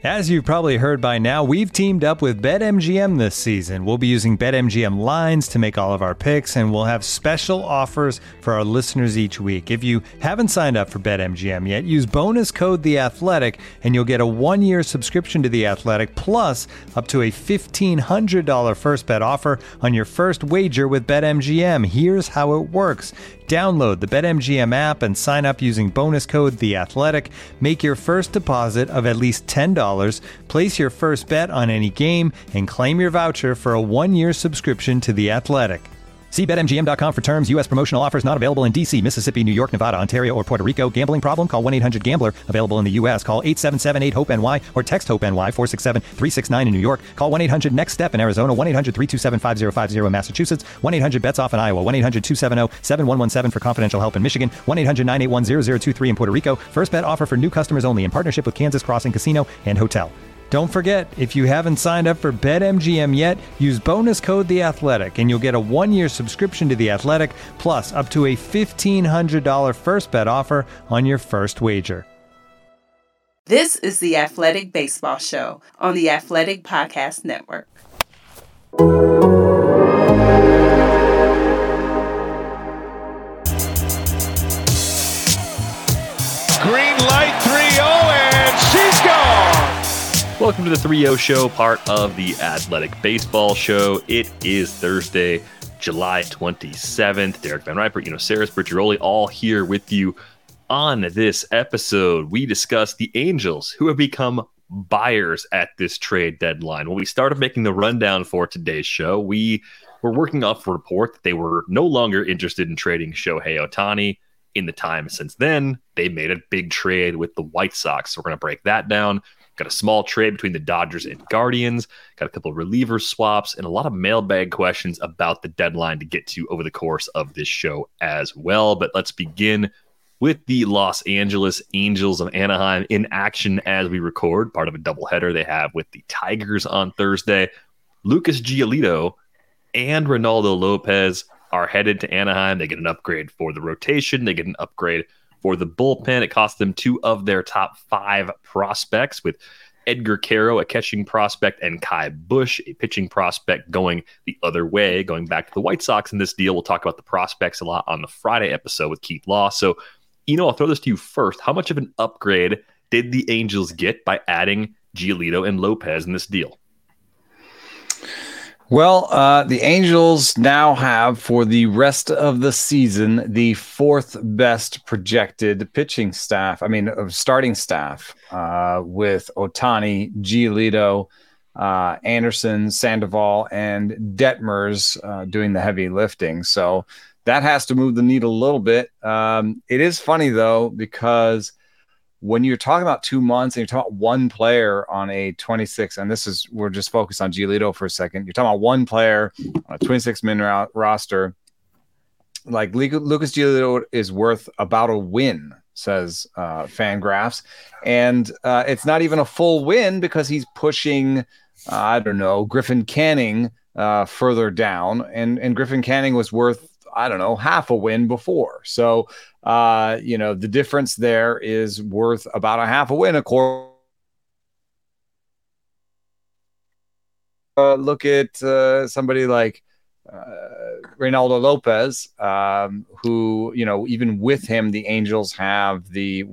As you've probably heard by now, we've teamed up with BetMGM this season. We'll be using BetMGM lines to make all of our picks, and we'll have special offers for our listeners each week. If you haven't signed up for BetMGM yet, use bonus code The Athletic, and you'll get a 1-year subscription to The Athletic, plus up to a $1,500 first bet offer on your first wager with BetMGM. Here's how it works. Download the BetMGM app and sign up using bonus code The Athletic. Make your first deposit of at least $10. Place your first bet on any game and claim your voucher for a 1-year subscription to The Athletic. See BetMGM.com for terms. U.S. promotional offers not available in D.C., Mississippi, New York, Nevada, Ontario, or Puerto Rico. Gambling problem? Call 1-800-GAMBLER. Available in the U.S. Call 877-8-HOPE-NY or text HOPE-NY 467-369 in New York. Call 1-800-NEXT-STEP in Arizona. 1-800-327-5050 in Massachusetts. 1-800-BETS-OFF in Iowa. 1-800-270-7117 for confidential help in Michigan. 1-800-981-0023 in Puerto Rico. First bet offer for new customers only in partnership with Kansas Crossing Casino and Hotel. Don't forget, if you haven't signed up for BetMGM yet, use bonus code The Athletic, and you'll get a 1-year subscription to The Athletic, plus up to a $1,500 first bet offer on your first wager. This is the Athletic Baseball Show on the Athletic Podcast Network. Green light 3-0, and she's gone. Welcome to the 3-0 show, part of the Athletic Baseball Show. It is Thursday, July 27th. Derek Van Riper, Saris Bergeroli, all here with you on this episode. We discuss the Angels, who have become buyers at this trade deadline. When we started making the rundown for today's show, we were working off a report that they were no longer interested in trading Shohei Ohtani. In the time since then, they made a big trade with the White Sox. So we're going to break that down. Got a small trade between the Dodgers and Guardians. Got a couple of reliever swaps and a lot of mailbag questions about the deadline to get to over the course of this show as well. But let's begin with the Los Angeles Angels of Anaheim in action as we record. Part of a doubleheader they have with the Tigers on Thursday. Lucas Giolito and Reynaldo Lopez are headed to Anaheim. They get an upgrade for the rotation. They get an upgrade for the bullpen. It cost them 2 of their top 5 prospects, with Edgar Caro, a catching prospect, and Kai Bush, a pitching prospect, going the other way, going back to the White Sox in this deal. We'll talk about the prospects a lot on the Friday episode with Keith Law. So, I'll throw this to you first. How much of an upgrade did the Angels get by adding Giolito and Lopez in this deal? Well, the Angels now have, for the rest of the season, the 4th best projected pitching staff. Starting staff with Ohtani, Giolito, Anderson, Sandoval, and Detmers doing the heavy lifting. So that has to move the needle a little bit. It is funny, though, because when you're talking about 2 months and you're talking about one player on a 26, and we're just focused on Giolito for a second. You're talking about one player on a 26-man roster. Like Lucas Giolito is worth about a win, says Fangraphs. And it's not even a full win because he's pushing, Griffin Canning further down. And Griffin Canning was worth, half a win before. So, the difference there is worth about a half a win. Of course, look at somebody like Reynaldo Lopez, who, even with him, the Angels have the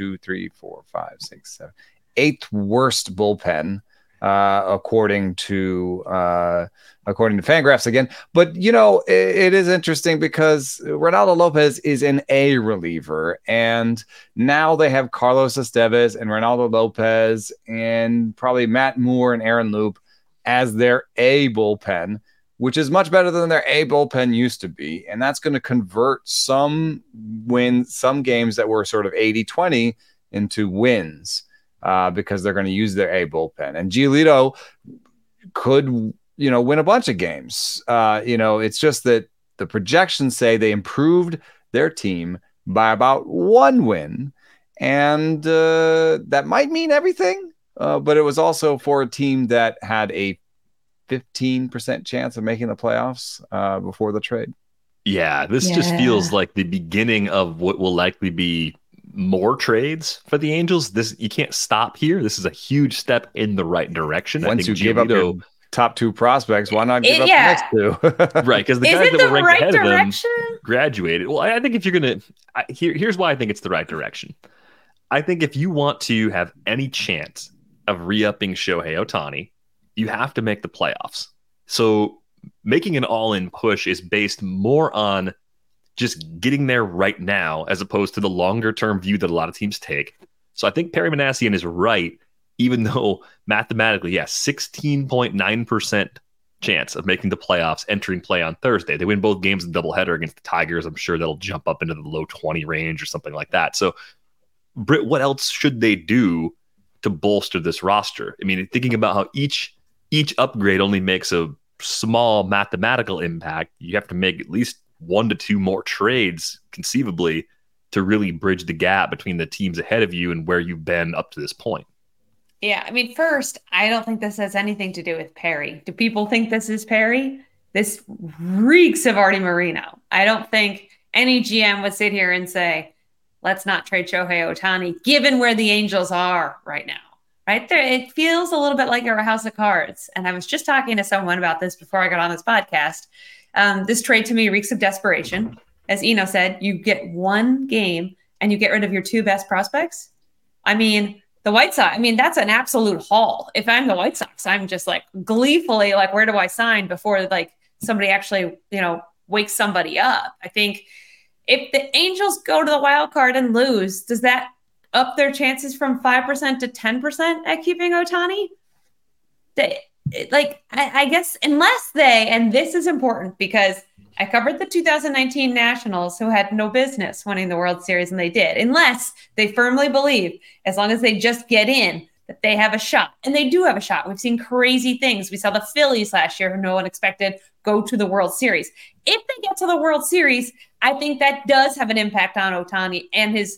8th worst bullpen, according to Fangraphs again. But, it is interesting because Reynaldo Lopez is an A reliever, and now they have Carlos Estevez and Reynaldo Lopez and probably Matt Moore and Aaron Loup as their A bullpen, which is much better than their A bullpen used to be. And that's going to convert some games that were sort of 80-20 into wins, because they're going to use their A bullpen. And Giolito could, win a bunch of games. It's just that the projections say they improved their team by about 1 win. And that might mean everything, but it was also for a team that had a 15% chance of making the playoffs before the trade. Yeah, this just feels like the beginning of what will likely be more trades for the Angels. You can't stop here. This is a huge step in the right direction. Once you give up your top 2 prospects, why not give up the next 2? Right, because the guys that were ranked ahead of them graduated. Well, I think if you're going to here's why I think it's the right direction. I think if you want to have any chance of re-upping Shohei Ohtani, you have to make the playoffs. So making an all-in push is based more on just getting there right now as opposed to the longer-term view that a lot of teams take. So I think Perry Manassian is right, even though mathematically, 16.9% chance of making the playoffs entering play on Thursday. They win both games in doubleheader against the Tigers. I'm sure that'll jump up into the low 20 range or something like that. So, Britt, what else should they do to bolster this roster? I mean, thinking about how each upgrade only makes a small mathematical impact, you have to make at least 1 to 2 more trades conceivably to really bridge the gap between the teams ahead of you and where you've been up to this point. Yeah, I mean, first, I don't think this has anything to do with Perry. Do people think this is Perry? This reeks of Artie Moreno. I don't think any GM would sit here and say, let's not trade Shohei Ohtani, given where the Angels are right now. Right there, it feels a little bit like a house of cards. And I was just talking to someone about this before I got on this podcast. This trade to me reeks of desperation. As Eno said, you get 1 game and you get rid of your 2 best prospects. I mean, the White Sox, that's an absolute haul. If I'm the White Sox, I'm just like gleefully like, where do I sign before like somebody actually, wakes somebody up? I think if the Angels go to the wild card and lose, does that up their chances from 5% to 10% at keeping Ohtani? I guess unless they, and this is important because I covered the 2019 Nationals who had no business winning the World Series, and they did, unless they firmly believe, as long as they just get in, that they have a shot. And they do have a shot. We've seen crazy things. We saw the Phillies last year, who no one expected, go to the World Series. If they get to the World Series, I think that does have an impact on Ohtani and his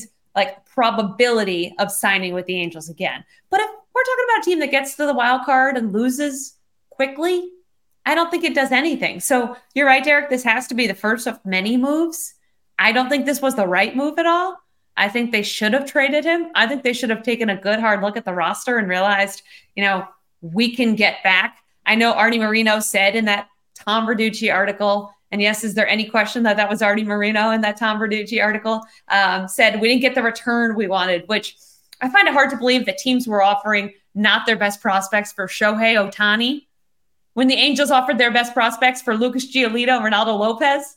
probability of signing with the Angels again. But if we're talking about a team that gets to the wild card and loses quickly, I don't think it does anything. So you're right, Derek. This has to be the first of many moves. I don't think this was the right move at all. I think they should have traded him. I think they should have taken a good hard look at the roster and realized, we can get back. I know Artie Moreno said in that Tom Verducci article, and yes, is there any question that was Artie Moreno in that Tom Verducci article, said we didn't get the return we wanted, which I find it hard to believe that teams were offering not their best prospects for Shohei Ohtani when the Angels offered their best prospects for Lucas Giolito, Ronaldo Lopez.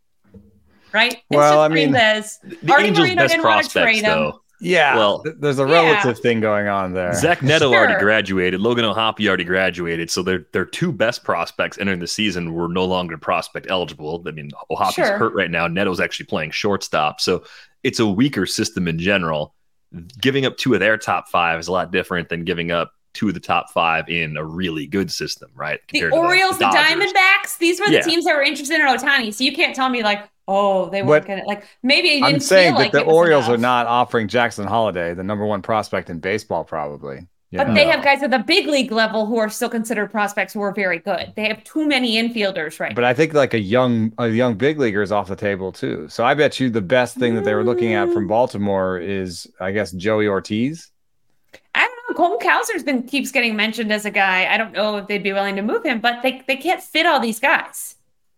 Right? Well, Artie Angels' Moreno best didn't want to prospects, trade him. though. Yeah, well, there's a relative thing going on there. Zach Neto already graduated. Logan O'Hoppe already graduated. So their 2 best prospects entering the season were no longer prospect eligible. I mean, O'Hoppe's hurt right now. Neto's actually playing shortstop. So it's a weaker system in general. Giving up 2 of their top 5 is a lot different than giving up 2 of the top 5 in a really good system, right? The Orioles, the Diamondbacks, these were the teams that were interested in Ohtani. So you can't tell me they weren't going to maybe it didn't I'm saying feel like that the Orioles are not offering Jackson Holliday, the number 1 prospect in baseball, probably. But they have guys at the big league level who are still considered prospects who are very good. They have too many infielders right now. But I think a young big leaguer is off the table too. So I bet you the best thing that they were looking at from Baltimore is, I guess, Joey Ortiz. I don't know. Colton Cowser keeps getting mentioned as a guy. I don't know if they'd be willing to move him, but they can't fit all these guys.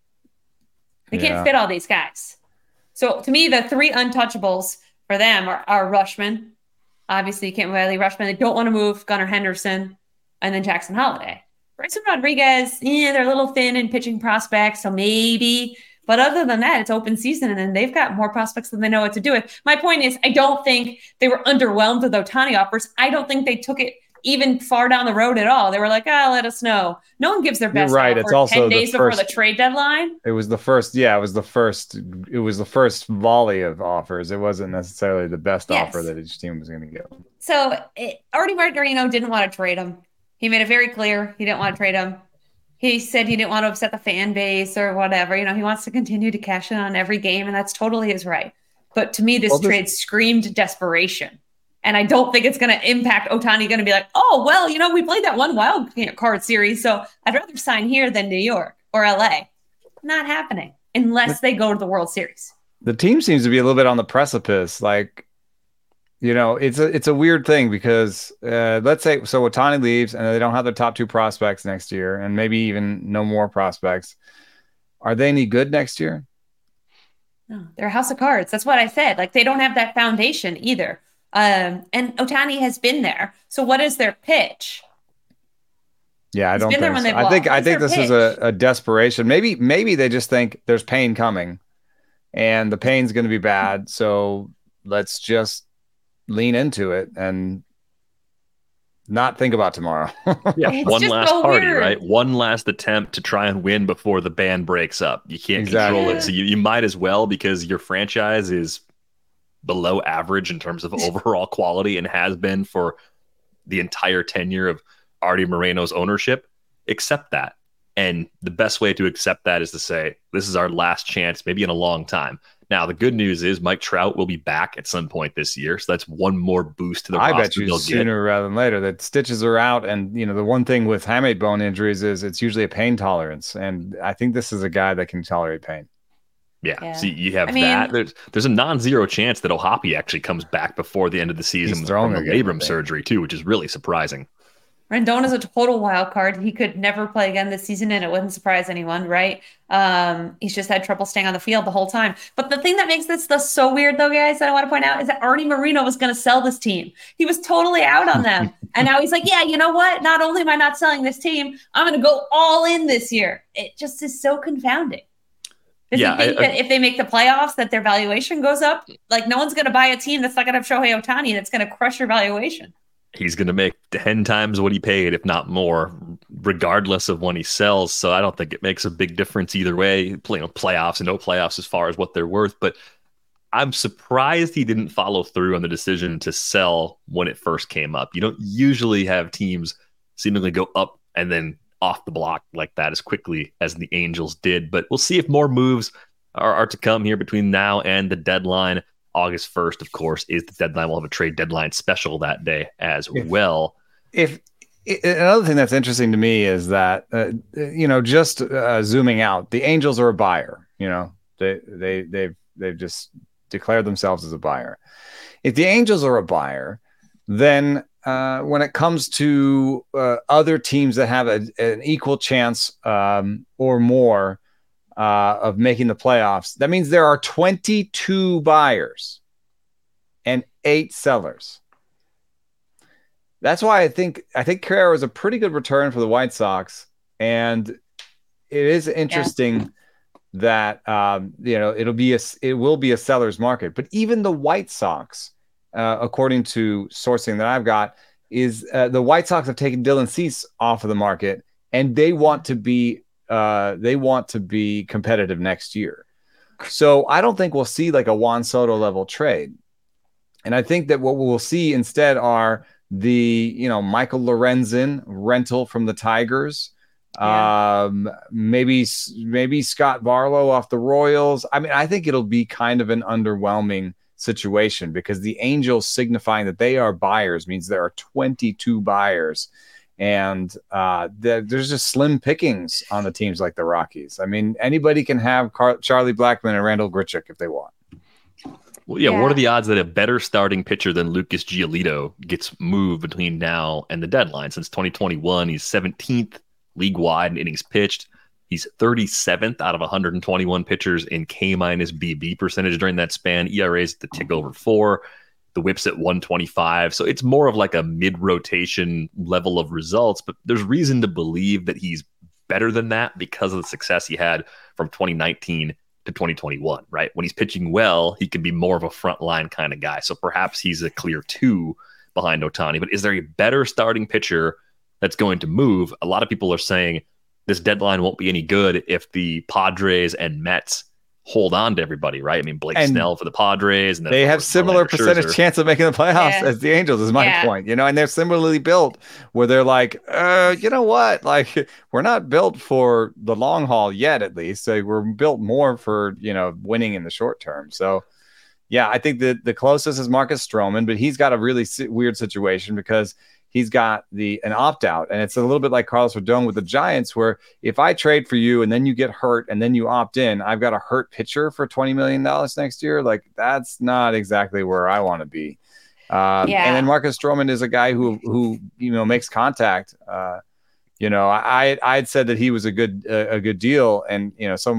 They can't fit all these guys. So to me, the 3 untouchables for them are Rutschman. Obviously, you can't move Adley Rutschman. They don't want to move Gunnar Henderson and then Jackson Holliday. Bryson Rodriguez, they're a little thin in pitching prospects, so maybe. But other than that, it's open season, and then they've got more prospects than they know what to do with. My point is, I don't think they were underwhelmed with Ohtani offers. I don't think they took it even far down the road at all. They were like, let us know. No one gives their best offer It's also 10 days before the trade deadline. It was the first, it was the first volley of offers. It wasn't necessarily the best offer that each team was going to get. So Artie Moreno didn't want to trade him. He made it very clear he didn't want to trade him. He said he didn't want to upset the fan base or whatever. He wants to continue to cash in on every game, and that's totally his right. But to me, this trade screamed desperation. And I don't think it's going to impact Ohtani going to be like, we played that one wild card series, so I'd rather sign here than New York or LA. Not happening unless they go to the World Series. The team seems to be a little bit on the precipice. it's a weird thing because let's say so Ohtani leaves and they don't have their top two prospects next year, and maybe even no more prospects. Are they any good next year? No, they're a house of cards. That's what I said. Like, they don't have that foundation either. And Ohtani has been there. So what is their pitch? Yeah, I don't think so. I think this is a desperation. Maybe they just think there's pain coming and the pain's going to be bad. So let's just lean into it and not think about tomorrow. Yeah, one last party, right? One last attempt to try and win before the band breaks up. You can't control it. So you might as well, because your franchise is below average in terms of overall quality and has been for the entire tenure of Artie Moreno's ownership. Accept that. And the best way to accept that is to say, this is our last chance, maybe in a long time. Now, the good news is Mike Trout will be back at some point this year. So that's one more boost to the roster. I bet you sooner rather than later that stitches are out. And, the one thing with hamate bone injuries is it's usually a pain tolerance. And I think this is a guy that can tolerate pain. Yeah. So you have that. There's a non-zero chance that O'Hoppe actually comes back before the end of the season from the labrum surgery too, which is really surprising. Rendon is a total wild card. He could never play again this season, and it wouldn't surprise anyone, right? He's just had trouble staying on the field the whole time. But the thing that makes this stuff so weird, though, guys, that I want to point out is that Artie Moreno was going to sell this team. He was totally out on them. And now he's like, yeah, you know what? Not only am I not selling this team, I'm going to go all in this year. It just is so confounding. Does he think that if they make the playoffs, that their valuation goes up? Like, no one's going to buy a team that's not going to have Shohei Ohtani that's going to crush your valuation. He's going to make 10 times what he paid, if not more, regardless of when he sells. So I don't think it makes a big difference either way. Playoffs and no playoffs as far as what they're worth. But I'm surprised he didn't follow through on the decision to sell when it first came up. You don't usually have teams seemingly go up and then off the block like that as quickly as the Angels did. But we'll see if more moves are to come here between now and the deadline. August 1st, of course, is the deadline. We'll have a trade deadline special that day as well. Another thing that's interesting to me is that, just zooming out, the Angels are a buyer. They've just declared themselves as a buyer. If the Angels are a buyer, then when it comes to other teams that have an equal chance or more of making the playoffs, that means there are 22 buyers and 8 sellers. That's why I think Carrera is a pretty good return for the White Sox, and it is interesting that it will be a seller's market. But even the White Sox, according to sourcing that I've got, is the White Sox have taken Dylan Cease off of the market, and they want to be competitive next year. So I don't think we'll see like a Juan Soto level trade. And I think that what we'll see instead are the, Michael Lorenzen rental from the Tigers. Maybe Scott Barlow off the Royals. I mean, I think it'll be kind of an underwhelming situation because the Angels signifying that they are buyers means there are 22 buyers. And there's just slim pickings on the teams like the Rockies. I mean, anybody can have Charlie Blackmon and Randall Grichuk if they want. Well, yeah. What are the odds that a better starting pitcher than Lucas Giolito gets moved between now and the deadline? Since 2021, he's 17th league-wide in innings pitched. He's 37th out of 121 pitchers in K-minus BB percentage during that span. ERA's at the tick over 4. The whip's at 125. So it's more of like a mid-rotation level of results, but there's reason to believe that he's better than that because of the success he had from 2019 to 2021, right? When he's pitching well, he can be more of a frontline kind of guy. So perhaps he's a clear 2 behind Ohtani. But is there a better starting pitcher that's going to move? A lot of people are saying this deadline won't be any good if the Padres and Mets hold on to everybody, right? I mean, Blake Snell for the Padres, and then they have similar percentage chance of making the playoffs as the Angels, is my point. And they're similarly built where they're like, you know what? Like, we're not built for the long haul yet, at least. So we're built more for, winning in the short term. So, yeah, I think the closest is Marcus Stroman, but he's got a really weird situation because he's got an opt-out, and it's a little bit like Carlos Rodon with the Giants, where if I trade for you and then you get hurt and then you opt in, I've got a hurt pitcher for $20 million next year. Like, that's not exactly where I want to be. And then Marcus Stroman is a guy who makes contact. I'd said that he was a good deal, and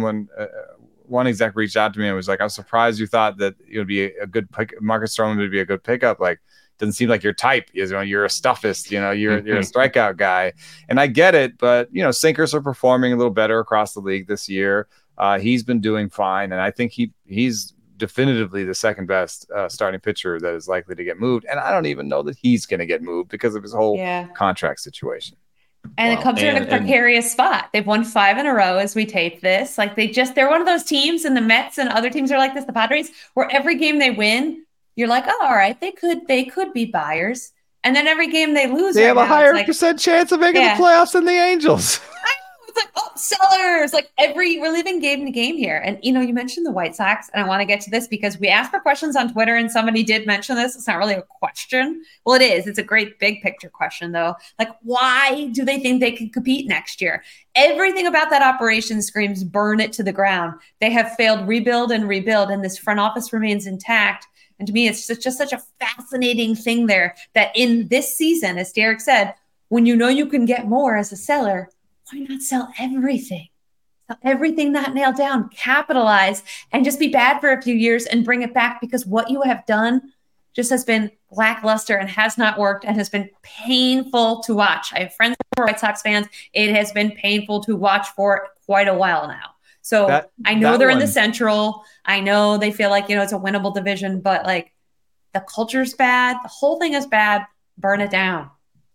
one exec reached out to me and was like, "I'm surprised you thought that it would be a good pick. Marcus Stroman would be a good pickup. Like, doesn't seem like your type. You're a stuffist. You're a strikeout guy." And I get it, but sinkers are performing a little better across the league this year. He's been doing fine, and I think he's definitively the second best starting pitcher that is likely to get moved. And I don't even know that he's going to get moved because of his whole contract situation. And the Cubs are in a precarious spot. They've won 5 in a row as we tape this. Like they're one of those teams, and the Mets and other teams are like this, the Padres, where every game they win, you're like, oh, all right, they could be buyers. And then every game they lose, they have a higher percent chance of making the playoffs than the Angels. It's like, oh, sellers, we're living game to game here. And, you mentioned the White Sox, and I want to get to this because we asked for questions on Twitter and somebody did mention this. It's not really a question. Well, it is. It's a great big picture question, though. Why do they think they can compete next year? Everything about that operation screams burn it to the ground. They have failed rebuild, and this front office remains intact. And to me, it's just such a fascinating thing there that in this season, as Derek said, when you can get more as a seller, why not sell everything? Sell everything not nailed down, capitalize, and just be bad for a few years and bring it back, because what you have done just has been lackluster and has not worked and has been painful to watch. I have friends who are White Sox fans. It has been painful to watch for quite a while now. So I know they're in the Central. I know they feel like, it's a winnable division, but the culture's bad. The whole thing is bad. Burn it down.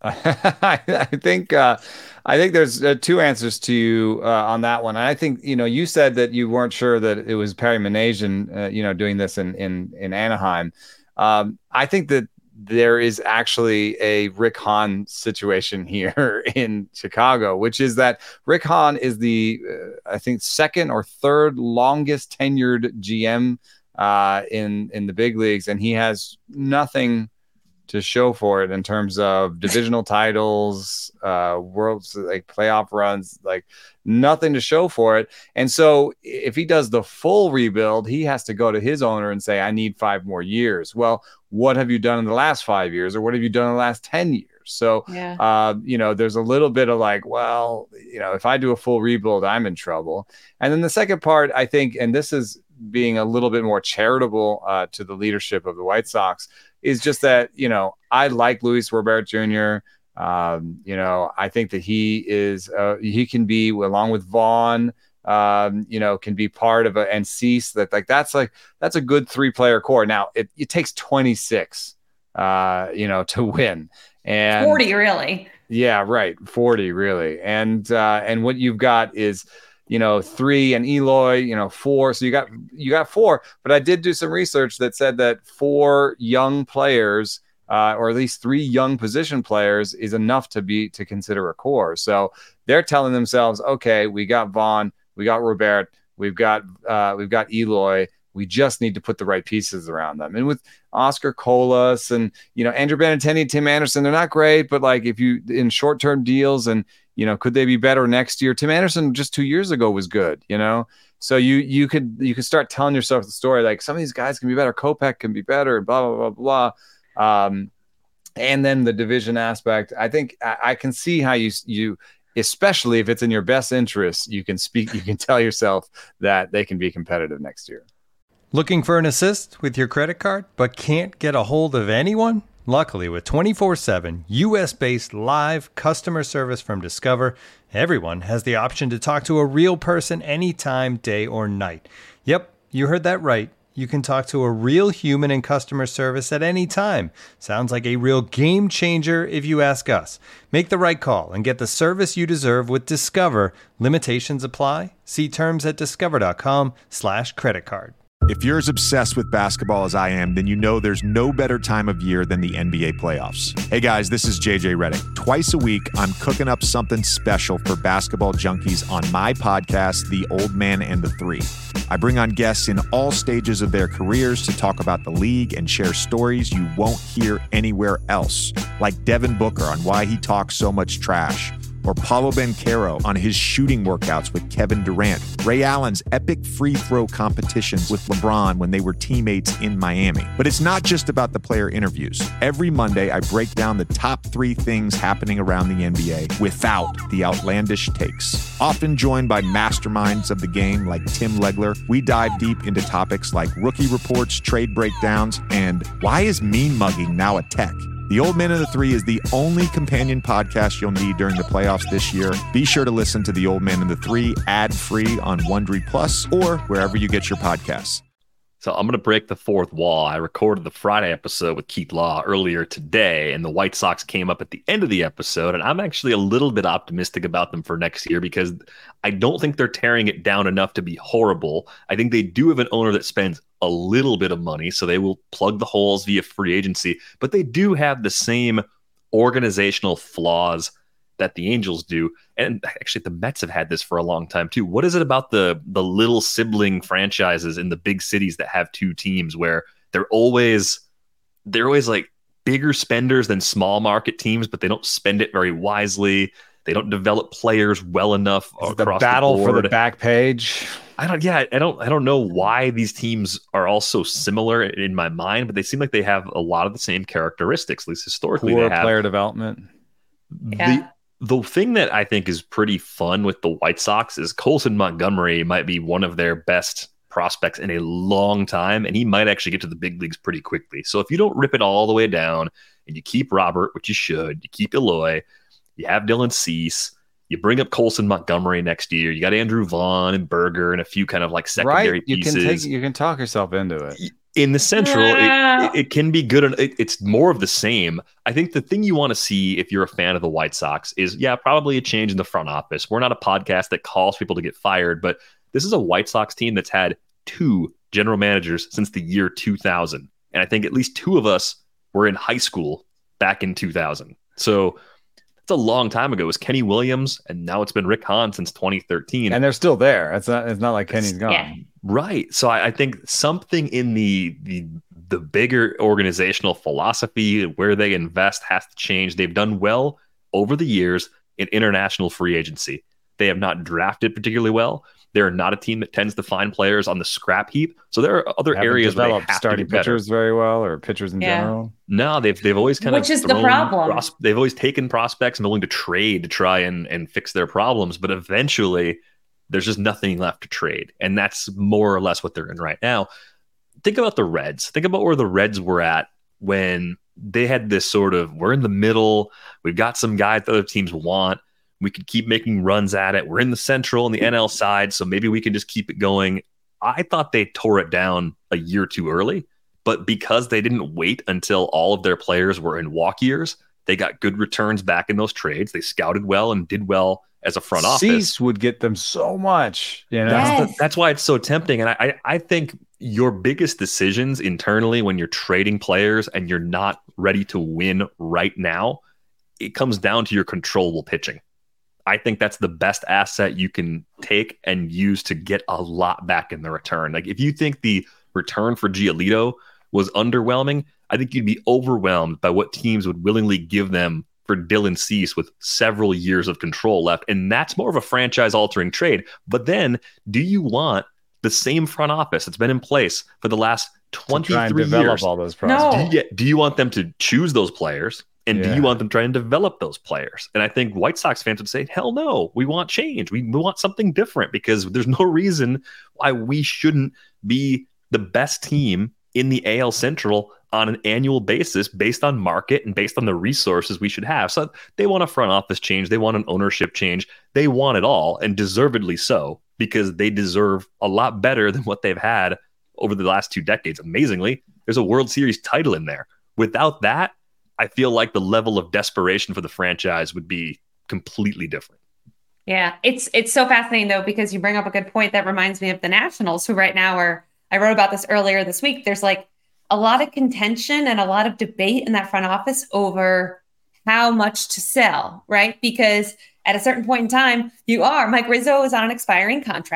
I think there's 2 answers to you on that one. And I think, you said that you weren't sure that it was Perry Minasian, doing this in Anaheim. I think that there is actually a Rick Hahn situation here in Chicago, which is that Rick Hahn is the, I think, second or third longest tenured GM in the big leagues. And he has nothing to show for it in terms of divisional titles, worlds, playoff runs, nothing to show for it. And so if he does the full rebuild, he has to go to his owner and say, I need 5 more years. Well, what have you done in the last 5 years, or what have you done in the last 10 years? So, there's a little bit of if I do a full rebuild, I'm in trouble. And then the second part, I think, and this is being a little bit more charitable to the leadership of the White Sox, is just that, I like Luis Robert Jr. I think that he can be, along with Vaughn, can be part of and Cease, that's a good 3-player core. Now it takes 26, to win, and 40 really. Yeah, right. 40 really. And what you've got is, 3 and Eloy, 4. So you got 4, but I did do some research that said that 4 young players, or at least 3 young position players, is enough to consider a core. So they're telling themselves, okay, we got Vaughn, we got Robert, we've got Eloy. We just need to put the right pieces around them. And with Oscar Colas and, Andrew Benintendi, Tim Anderson, they're not great, but if you in short-term deals and, could they be better next year? Tim Anderson just 2 years ago was good, So you could start telling yourself the story, some of these guys can be better. Kopech can be better, blah, blah, blah, blah. And then the division aspect, I think I can see how you especially if it's in your best interest, you can tell yourself that they can be competitive next year. Looking for an assist with your credit card, but can't get a hold of anyone? Luckily, with 24/7 U.S.-based live customer service from Discover, everyone has the option to talk to a real person anytime, day or night. Yep, you heard that right. You can talk to a real human in customer service at any time. Sounds like a real game changer if you ask us. Make the right call and get the service you deserve with Discover. Limitations apply. See terms at discover.com/creditcard. If you're as obsessed with basketball as I am, then you know there's no better time of year than the NBA playoffs. Hey guys, this is JJ Redick. Twice a week, I'm cooking up something special for basketball junkies on my podcast, The Old Man and the Three. I bring on guests in all stages of their careers to talk about the league and share stories you won't hear anywhere else, like Devin Booker on why he talks so much trash, or Paulo Banchero on his shooting workouts with Kevin Durant, Ray Allen's epic free throw competitions with LeBron when they were teammates in Miami. But it's not just about the player interviews. Every Monday, I break down the top 3 things happening around the NBA without the outlandish takes. Often joined by masterminds of the game like Tim Legler, we dive deep into topics like rookie reports, trade breakdowns, and why is mean mugging now a tech? The Old Man and the Three is the only companion podcast you'll need during the playoffs this year. Be sure to listen to The Old Man and the Three ad-free on Wondery Plus or wherever you get your podcasts. So I'm going to break the fourth wall. I recorded the Friday episode with Keith Law earlier today, and the White Sox came up at the end of the episode, and I'm actually a little bit optimistic about them for next year because I don't think they're tearing it down enough to be horrible. I think they do have an owner that spends a little bit of money, so they will plug the holes via free agency, but they do have the same organizational flaws that the Angels do. And actually, the Mets have had this for a long time, too. What is it about the little sibling franchises in the big cities that have 2 teams where they're always like bigger spenders than small market teams, but they don't spend it very wisely. They don't develop players well enough across the battle the board. for the back page. I don't know why these teams are all so similar in my mind, but they seem like they have a lot of the same characteristics, at least historically. Poor they have player development. Yeah. The thing that I think is pretty fun with the White Sox is Colson Montgomery might be one of their best prospects in a long time, and he might actually get to the big leagues pretty quickly. So if you don't rip it all the way down and you keep Robert, which you should, you keep Eloy, you have Dylan Cease, you bring up Colson Montgomery next year, you got Andrew Vaughn and Berger and a few kind of like secondary pieces. You can talk yourself into it. In the Central, it can be good. It's more of the same. I think the thing you want to see if you're a fan of the White Sox is, probably a change in the front office. We're not a podcast that calls people to get fired, but this is a White Sox team that's had 2 general managers since the year 2000. And I think at least 2 of us were in high school back in 2000. So it's a long time ago. It was Kenny Williams, and now it's been Rick Hahn since 2013. And they're still there. It's not like Kenny's gone. Yeah. Right. So I think something in the bigger organizational philosophy where they invest has to change. They've done well over the years in international free agency. They have not drafted particularly well. They're not a team that tends to find players on the scrap heap. So there are other areas where they have starting to do pitchers very well, or pitchers in general. No, they've always kind of which is the problem. They've always taken prospects and willing to trade to try and fix their problems, but eventually there's just nothing left to trade, and that's more or less what they're in right now. Think about the Reds. Think about where the Reds were at when they had this sort of, we're in the middle, we've got some guys that other teams want. We could keep making runs at it. We're in the Central and the NL side, so maybe we can just keep it going. I thought they tore it down a year too early, but because they didn't wait until all of their players were in walk years, they got good returns back in those trades. They scouted well and did well as a front office. Cease would get them so much. Yes. That's why it's so tempting. And I think your biggest decisions internally when you're trading players and you're not ready to win right now, it comes down to your controllable pitching. I think that's the best asset you can take and use to get a lot back in the return. Like if you think the return for Giolito was underwhelming, I think you'd be overwhelmed by what teams would willingly give them for Dylan Cease with several years of control left. And that's more of a franchise-altering trade. But then, do you want the same front office that's been in place for the last 23 years? All those prospects? No. Do you want them to choose those players? And do you want them trying to develop those players? And I think White Sox fans would say, hell no, we want change. We want something different because there's no reason why we shouldn't be the best team in the AL Central on an annual basis based on market and based on the resources we should have. So they want a front office change. They want an ownership change. They want it all, and deservedly so, because they deserve a lot better than what they've had over the last 2 decades. Amazingly, there's a World Series title in there. Without that, I feel like the level of desperation for the franchise would be completely different. Yeah, it's so fascinating, though, because you bring up a good point that reminds me of the Nationals, who right now are, I wrote about this earlier this week, there's like a lot of contention and a lot of debate in that front office over how much to sell, right? Because at a certain point in time, Mike Rizzo is on an expiring contract.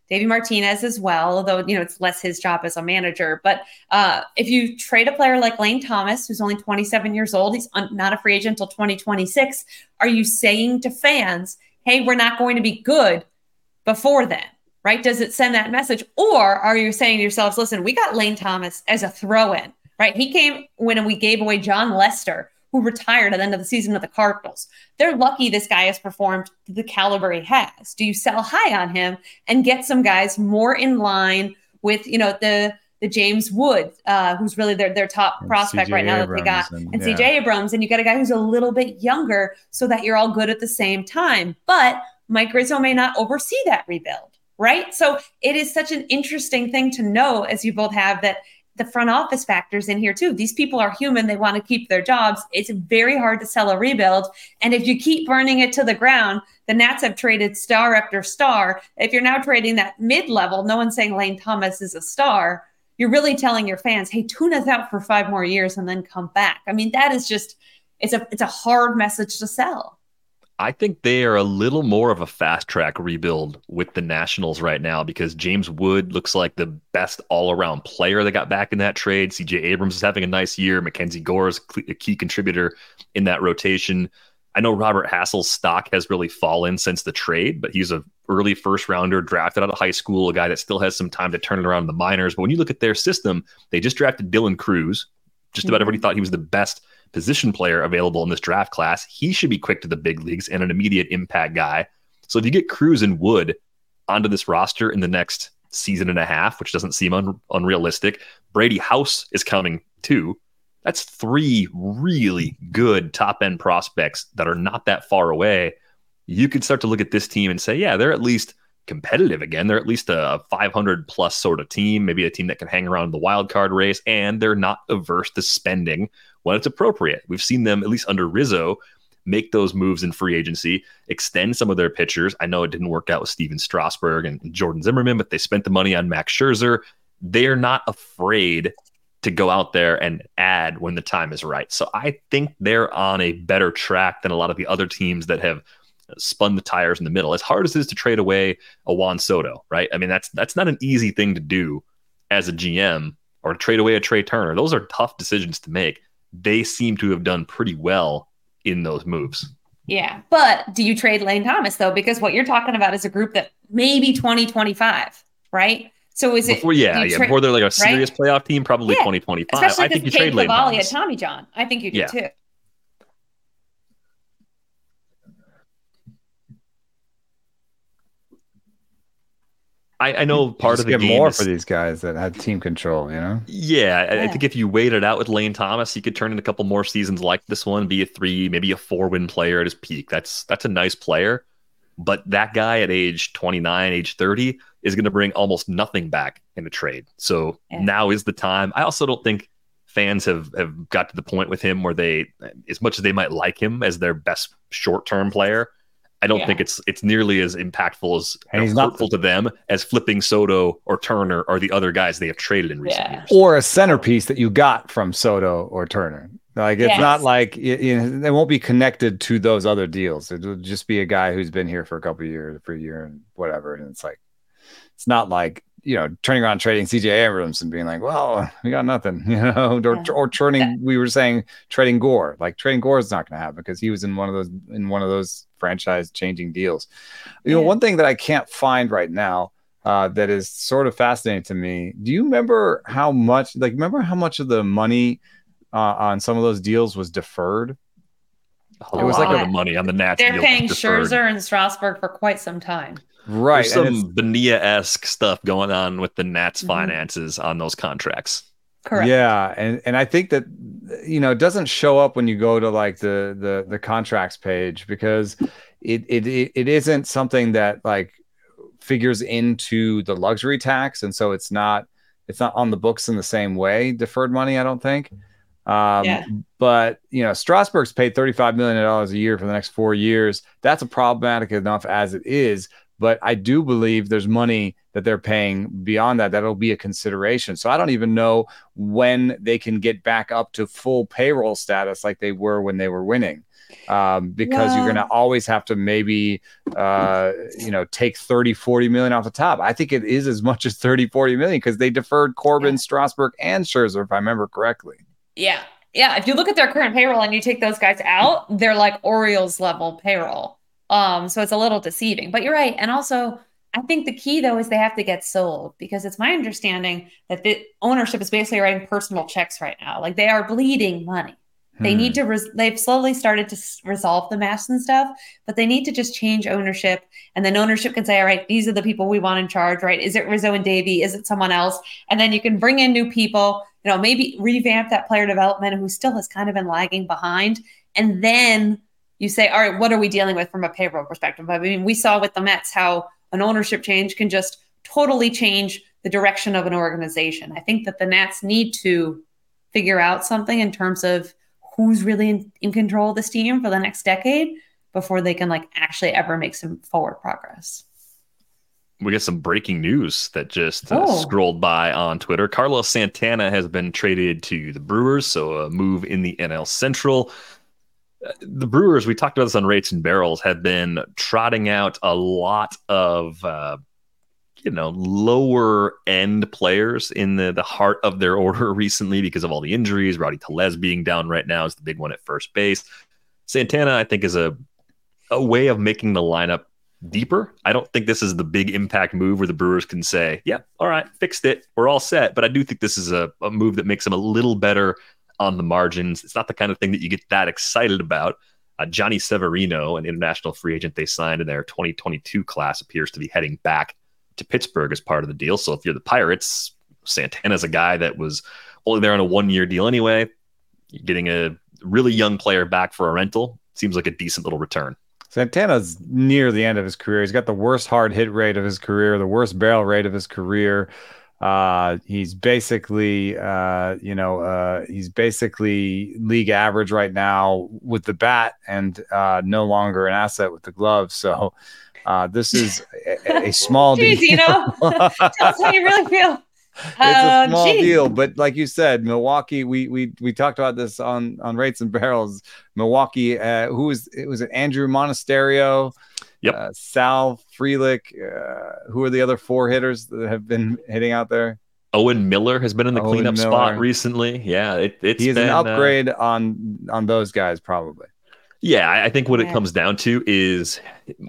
Davey Martinez as well, although, it's less his job as a manager. But if you trade a player like Lane Thomas, who's only 27 years old, he's not a free agent until 2026. Are you saying to fans, hey, we're not going to be good before then, right? Does it send that message? Or are you saying to yourselves, listen, we got Lane Thomas as a throw-in, right? He came when we gave away John Lester, who retired at the end of the season with the Cardinals. They're lucky this guy has performed to the caliber he has. Do you sell high on him and get some guys more in line with, the James Wood, who's really their top prospect right now that they got, and CJ Abrams, and you got a guy who's a little bit younger so that you're all good at the same time. But Mike Rizzo may not oversee that rebuild, right? So it is such an interesting thing to know, as you both have, that the front office factors in here too. These people are human. They want to keep their jobs. It's very hard to sell a rebuild. And if you keep burning it to the ground, the Nats have traded star after star. If you're now trading that mid-level, no one's saying Lane Thomas is a star. You're really telling your fans, hey, tune us out for 5 more years and then come back. I mean, that is just, it's a hard message to sell. I think they are a little more of a fast track rebuild with the Nationals right now because James Wood looks like the best all around player that got back in that trade. CJ Abrams is having a nice year. Mackenzie Gore is a key contributor in that rotation. I know Robert Hassel's stock has really fallen since the trade, but he's an early first rounder drafted out of high school, a guy that still has some time to turn it around in the minors. But when you look at their system, they just drafted Dylan Cruz. Just about everybody thought he was the best position player available in this draft class. He should be quick to the big leagues and an immediate impact guy. So if you get Cruz and Wood onto this roster in the next season and a half, which doesn't seem unrealistic, Brady House is coming too. That's 3 really good top end prospects that are not that far away. You could start to look at this team and say, yeah, they're at least competitive again. They're at least a 500 plus sort of team, maybe a team that can hang around the wild card race, and they're not averse to spending when it's appropriate. We've seen them, at least under Rizzo, make those moves in free agency, extend some of their pitchers. I know it didn't work out with Steven Strasburg and Jordan Zimmerman, but they spent the money on Max Scherzer. They're not afraid to go out there and add when the time is right. So I think they're on a better track than a lot of the other teams that have spun the tires in the middle. As hard as it is to trade away a Juan Soto, right? I mean, that's not an easy thing to do as a GM, or to trade away a Trey Turner. Those are tough decisions to make. They seem to have done pretty well in those moves. Yeah. But do you trade Lane Thomas though? Because what you're talking about is a group that maybe 2025, right? So is it before they're like a serious playoff team, probably 2025. Especially I think you trade Lane Thomas. At Tommy John. I think you do too. I know part of the game more is for these guys that had team control, Yeah, I think if you wait it out with Lane Thomas, he could turn in a couple more seasons like this one, be a 3, maybe a 4-win player at his peak. That's a nice player, but that guy at age 29, age 30 is going to bring almost nothing back in a trade. So now is the time. I also don't think fans have got to the point with him where they, as much as they might like him as their best short-term player, I don't think it's nearly as impactful as hurtful to them as flipping Soto or Turner or the other guys they have traded in recent years. Or a centerpiece that you got from Soto or Turner. Like it's not like they won't be connected to those other deals. It will just be a guy who's been here for a couple of years, for a year and whatever. And it's like, it's not like, turning around trading CJ Abrams and being like, well, we got nothing, or turning, we were saying trading Gore. Like trading Gore is not going to happen because he was in one of those franchise changing deals. One thing that I can't find right now that is sort of fascinating to me. Do you remember how much of the money on some of those deals was deferred? It was like the money on the Nats. They're paying Scherzer and Strasburg for quite some time. Right. There's some Bonilla-esque stuff going on with the Nats finances on those contracts. Correct. Yeah. And I think that, it doesn't show up when you go to like the contracts page because it isn't something that like figures into the luxury tax. And so it's not on the books in the same way, deferred money, I don't think. But Strasburg's paid $35 million a year for the next 4 years. That's a problematic enough as it is. But I do believe there's money that they're paying beyond that. That'll be a consideration. So I don't even know when they can get back up to full payroll status like they were when they were winning. because you're going to always have to maybe, take 30, 40 million off the top. I think it is as much as 30, 40 million because they deferred Corbin, Strasburg, and Scherzer, if I remember correctly. Yeah. Yeah. If you look at their current payroll and you take those guys out, they're like Orioles level payroll. So it's a little deceiving, but you're right. And also, I think the key, though, is they have to get sold because it's my understanding that the ownership is basically writing personal checks right now. Like they are bleeding money. They need to, they've slowly started to resolve the mess and stuff, but they need to just change ownership. And then ownership can say, all right, these are the people we want in charge, right? Is it Rizzo and Davey? Is it someone else? And then you can bring in new people, maybe revamp that player development who still has kind of been lagging behind. And then you say, all right, what are we dealing with from a payroll perspective? I mean, we saw with the Mets how an ownership change can just totally change the direction of an organization. I think that the Nats need to figure out something in terms of who's really in control of this team for the next decade before they can actually ever make some forward progress. We get some breaking news that just scrolled by on Twitter. Carlos Santana has been traded to the Brewers, so a move in the NL Central. The Brewers, we talked about this on Rates and Barrels, have been trotting out a lot of lower end players in the heart of their order recently because of all the injuries. Rowdy Tellez being down right now is the big one at first base. Santana, I think, is a way of making the lineup deeper. I don't think this is the big impact move where the Brewers can say, yeah, all right, fixed it, we're all set. But I do think this is a move that makes them a little better on the margins. It's not the kind of thing that you get that excited about. Johnny Severino, an international free agent they signed in their 2022 class, appears to be heading back to Pittsburgh as part of the deal. So if you're the Pirates, Santana's a guy that was only there on a 1-year deal anyway. You're getting a really young player back for a rental. Seems like a decent little return. Santana's near the end of his career. He's got the worst hard hit rate of his career, the worst barrel rate of his career. He's basically, he's basically league average right now with the bat and no longer an asset with the glove. So this is a small deal. Tell us how you really feel. It's a small deal, but like you said, Milwaukee. We talked about this on Rates and Barrels. Milwaukee, it was Andrew Monasterio, Sal Frelick. Who are the other 4 hitters that have been hitting out there? Owen Miller has been in the cleanup spot recently. Yeah, he's an upgrade on those guys probably. Yeah, I think what it comes down to is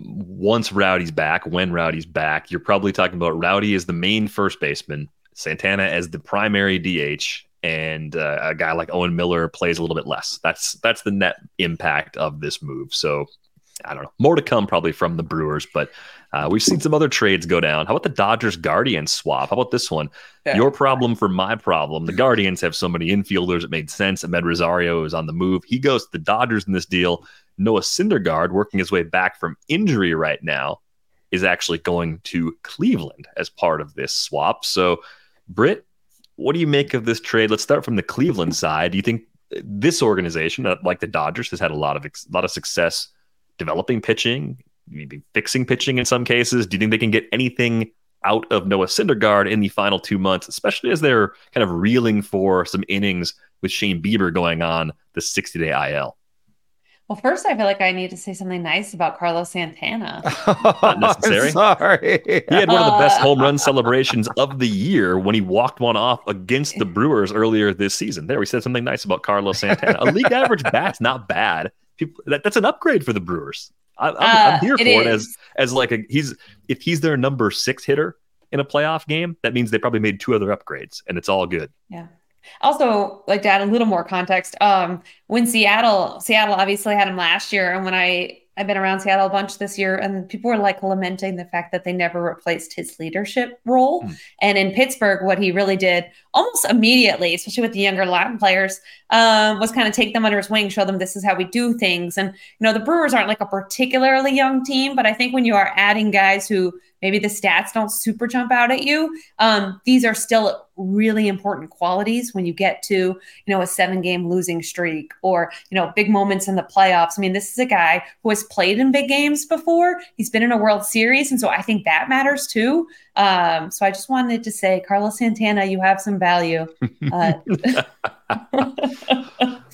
once Rowdy's back, when Rowdy's back, you're probably talking about Rowdy as the main first baseman, Santana as the primary DH, and a guy like Owen Miller plays a little bit less. That's the net impact of this move. So I don't know. More to come probably from the Brewers, but we've seen some other trades go down. How about the Dodgers-Guardians swap? How about this one? Yeah. Your problem for my problem. The Guardians have so many infielders. It made sense. Ahmed Rosario is on the move. He goes to the Dodgers in this deal. Noah Syndergaard, working his way back from injury right now, is actually going to Cleveland as part of this swap. So, Britt, what do you make of this trade? Let's start from the Cleveland side. Do you think this organization, like the Dodgers, has had a lot of success developing pitching, maybe fixing pitching in some cases? Do you think they can get anything out of Noah Syndergaard in the final 2 months, especially as they're kind of reeling for some innings with Shane Bieber going on the 60-day IL? Well, first, I feel like I need to say something nice about Carlos Santana. Not necessary. Sorry. He had one of the best home run celebrations of the year when he walked one off against the Brewers earlier this season. There, we said something nice about Carlos Santana. A league average bat's not bad. That's an upgrade for the Brewers. I'm here for it as like if he's their number 6 hitter in a playoff game, that means they probably made 2 other upgrades, and it's all good. Yeah. Also, like to add a little more context, when Seattle obviously had him last year, and when I've been around Seattle a bunch this year, and people were like lamenting the fact that they never replaced his leadership role. And in Pittsburgh, what he really did almost immediately, especially with the younger Latin players, was kind of take them under his wing, show them this is how we do things. And, the Brewers aren't like a particularly young team, but I think when you are adding guys who maybe the stats don't super jump out at you, these are still really important qualities when you get to, a 7-game losing streak or, big moments in the playoffs. I mean, this is a guy who has played in big games before. He's been in a World Series. And so I think that matters too. So I just wanted to say, Carlos Santana, you have some value.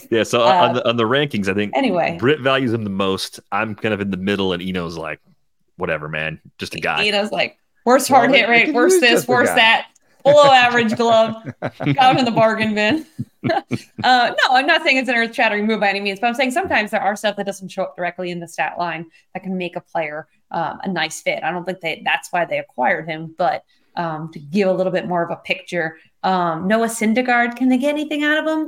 Yeah, so on the rankings, I think anyway, Britt values him the most. I'm kind of in the middle, and Eno's like, whatever, man, just a guy. Eno's like, worst hard hit rate, worst this, worst that, below average glove, got him in the bargain bin. No, I'm not saying it's an earth-shattering move by any means, but I'm saying sometimes there are stuff that doesn't show up directly in the stat line that can make a player a nice fit. I don't think that's why they acquired him, but to give a little bit more of a picture. Noah Syndergaard, can they get anything out of him?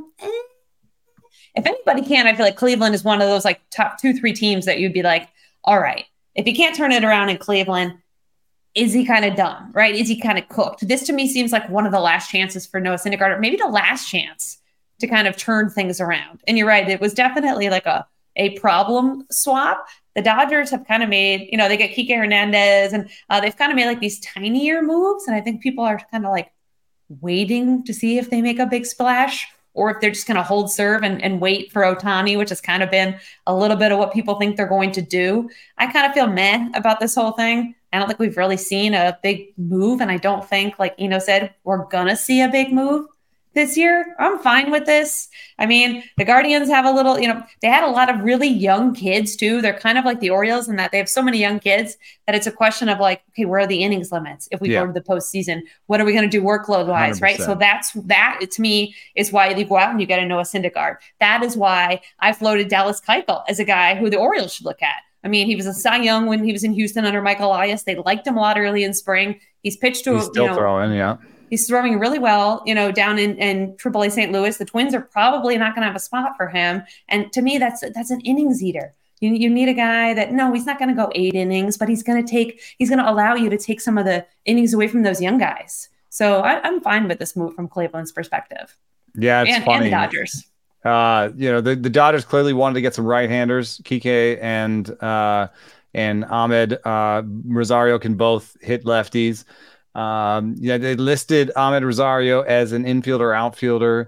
If anybody can, I feel like Cleveland is one of those like top 2-3 teams that you'd be like, all right, if he can't turn it around in Cleveland, is he kind of done, right? Is he kind of cooked? This to me seems like one of the last chances for Noah Syndergaard, or maybe the last chance to kind of turn things around. And you're right, it was definitely like a problem swap. The Dodgers have kind of made, they get Kike Hernandez, and they've kind of made like these tinier moves. And I think people are kind of like waiting to see if they make a big splash, or if they're just going to hold serve and wait for Ohtani, which has kind of been a little bit of what people think they're going to do. I kind of feel meh about this whole thing. I don't think we've really seen a big move. And I don't think, like Eno said, we're going to see a big move this year. I'm fine with this. I mean, the Guardians have a little, they had a lot of really young kids too. They're kind of like the Orioles in that they have so many young kids that it's a question of like, okay, where are the innings limits? If we go to the postseason, what are we going to do workload wise? 100%. Right. So that to me is why you go out and you get a Noah Syndergaard. That is why I floated Dallas Keuchel as a guy who the Orioles should look at. I mean, he was a Cy Young when he was in Houston under Mike Elias. They liked him a lot early in spring. He's pitched to He's still throwing, yeah. He's throwing really well, down in AAA St. Louis. The Twins are probably not going to have a spot for him. And to me, that's an innings eater. You need a guy that, no, he's not going to go 8 innings, but he's going to allow you to take some of the innings away from those young guys. So I'm fine with this move from Cleveland's perspective. Yeah, it's funny. And the Dodgers. The Dodgers clearly wanted to get some right-handers. Kike and Ahmed Rosario can both hit lefties. They listed Ahmed Rosario as an infielder, outfielder,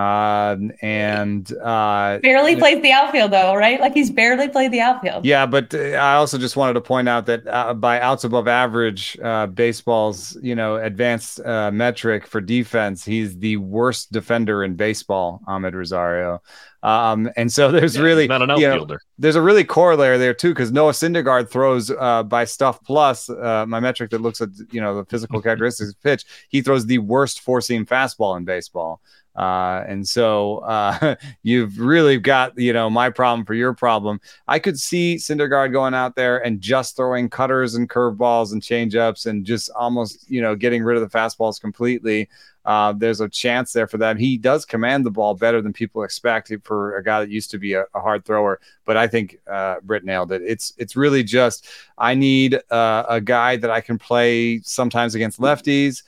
and barely plays the outfield though, right? Like he's barely played the outfield. Yeah, but I also just wanted to point out that by outs above average, baseball's advanced metric for defense, he's the worst defender in baseball, Ahmed Rosario. And so there's really not an outfielder. There's a really corollary there too, because Noah Syndergaard throws by Stuff Plus, my metric that looks at the physical characteristics of pitch. He throws the worst 4-seam fastball in baseball. And so you've really got, my problem for your problem. I could see Syndergaard going out there and just throwing cutters and curveballs and changeups and just almost, getting rid of the fastballs completely. There's a chance there for that. He does command the ball better than people expect for a guy that used to be a hard thrower. But I think Britt nailed it. It's really just I need a guy that I can play sometimes against lefties.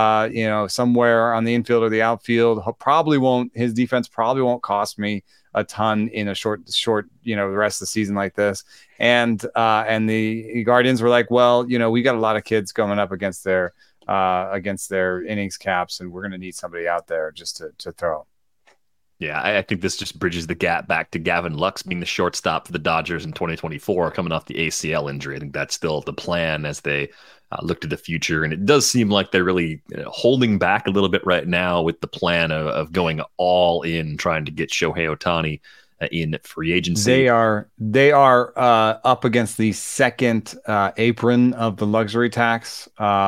Somewhere on the infield or the outfield. His defense probably won't cost me a ton in a short, the rest of the season like this. And the Guardians were like, well, we got a lot of kids coming up against their innings caps, and we're going to need somebody out there just to throw. Yeah, I think this just bridges the gap back to Gavin Lux being the shortstop for the Dodgers in 2024, coming off the ACL injury. I think that's still the plan as they look to the future. And it does seem like they're really holding back a little bit right now with the plan of going all in, trying to get Shohei Ohtani in free agency. They are up against the second apron of the luxury tax.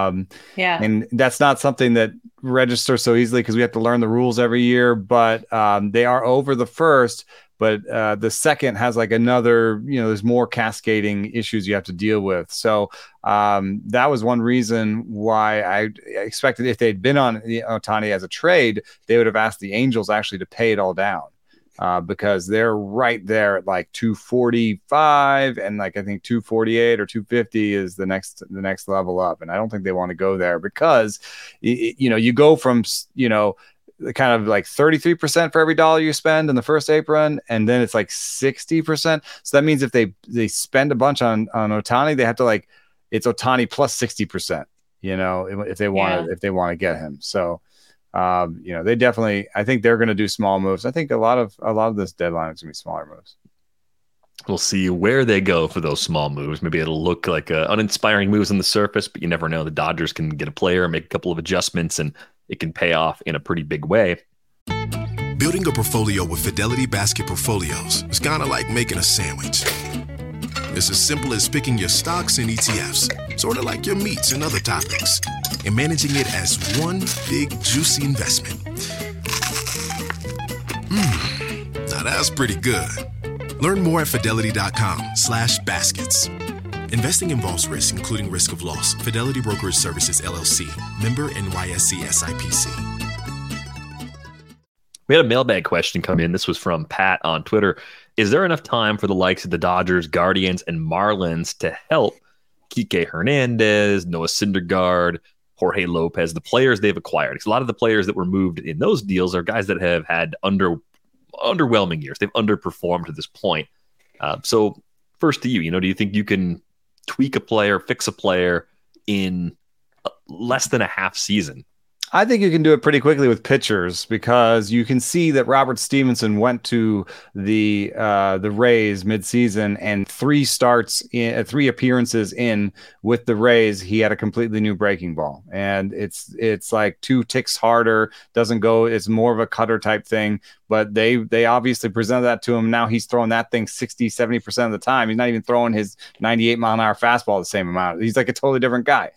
And that's not something that registers so easily because we have to learn the rules every year, but they are over the first. But the second has like another, there's more cascading issues you have to deal with. So that was one reason why I expected if they'd been on Ohtani as a trade, they would have asked the Angels actually to pay it all down. Because they're right there at like 245 and like I think 248 or 250 is the next level up, and I don't think they want to go there because you go from kind of like 33% for every dollar you spend in the first apron, and then it's like 60%. So that means if they spend a bunch on Ohtani, they have to it's Ohtani plus 60%. If they want to get him. So. They definitely, I think they're going to do small moves. I think a lot of this deadline is going to be smaller moves. We'll see where they go for those small moves. Maybe it'll look like uninspiring moves on the surface, but you never know. The Dodgers can get a player, make a couple of adjustments, and it can pay off in a pretty big way. Building a portfolio with Fidelity Basket Portfolios is kind of like making a sandwich. It's as simple as picking your stocks and ETFs, sort of like your meats and other toppings, and managing it as one big, juicy investment. Now that's pretty good. Learn more at fidelity.com/baskets. Investing involves risk, including risk of loss. Fidelity Brokerage Services, LLC. Member NYSE SIPC. We had a mailbag question come in. This was from Pat on Twitter. Is there enough time for the likes of the Dodgers, Guardians, and Marlins to help Kike Hernandez, Noah Syndergaard, Jorge Lopez, the players they've acquired? Because a lot of the players that were moved in those deals are guys that have had underwhelming years. They've underperformed to this point. So first to you, do you think you can tweak a player, fix a player in less than a half season? I think you can do it pretty quickly with pitchers, because you can see that Robert Stevenson went to the Rays midseason, and 3 appearances in with the Rays, he had a completely new breaking ball, and it's like 2 ticks harder, doesn't go. It's more of a cutter type thing, but they obviously presented that to him. Now he's throwing that thing 60-70% of the time. He's not even throwing his 98-mile-an-hour fastball the same amount. He's like a totally different guy.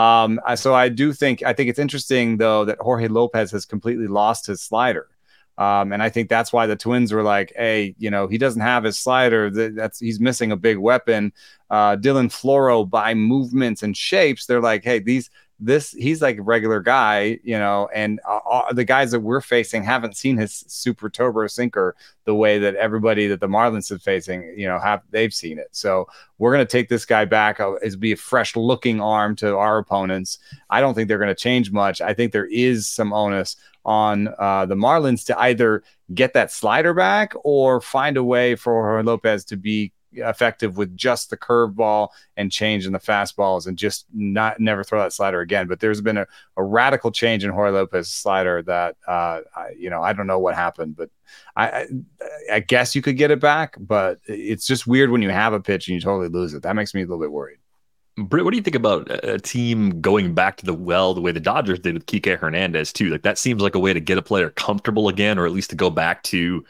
So I think it's interesting, though, that Jorge Lopez has completely lost his slider. And I think that's why the Twins were like, hey, he doesn't have his slider. He's missing a big weapon. Dylan Floro, by movements and shapes, they're like, hey, he's like a regular guy, and the guys that we're facing haven't seen his super turbo sinker the way that everybody that the Marlins are facing, they've seen it. So we're going to take this guy back. It'll be a fresh looking arm to our opponents. I don't think they're going to change much. I think there is some onus on the Marlins to either get that slider back or find a way for Jorge Lopez to be effective with just the curveball and change in the fastballs, and just never throw that slider again. But there's been a radical change in Jorge Lopez's slider that I don't know what happened, but I guess you could get it back, but it's just weird when you have a pitch and you totally lose it. That makes me a little bit worried. Britt, what do you think about a team going back to the way the Dodgers did with Kike Hernandez too? Like, that seems like a way to get a player comfortable again, or at least to go back to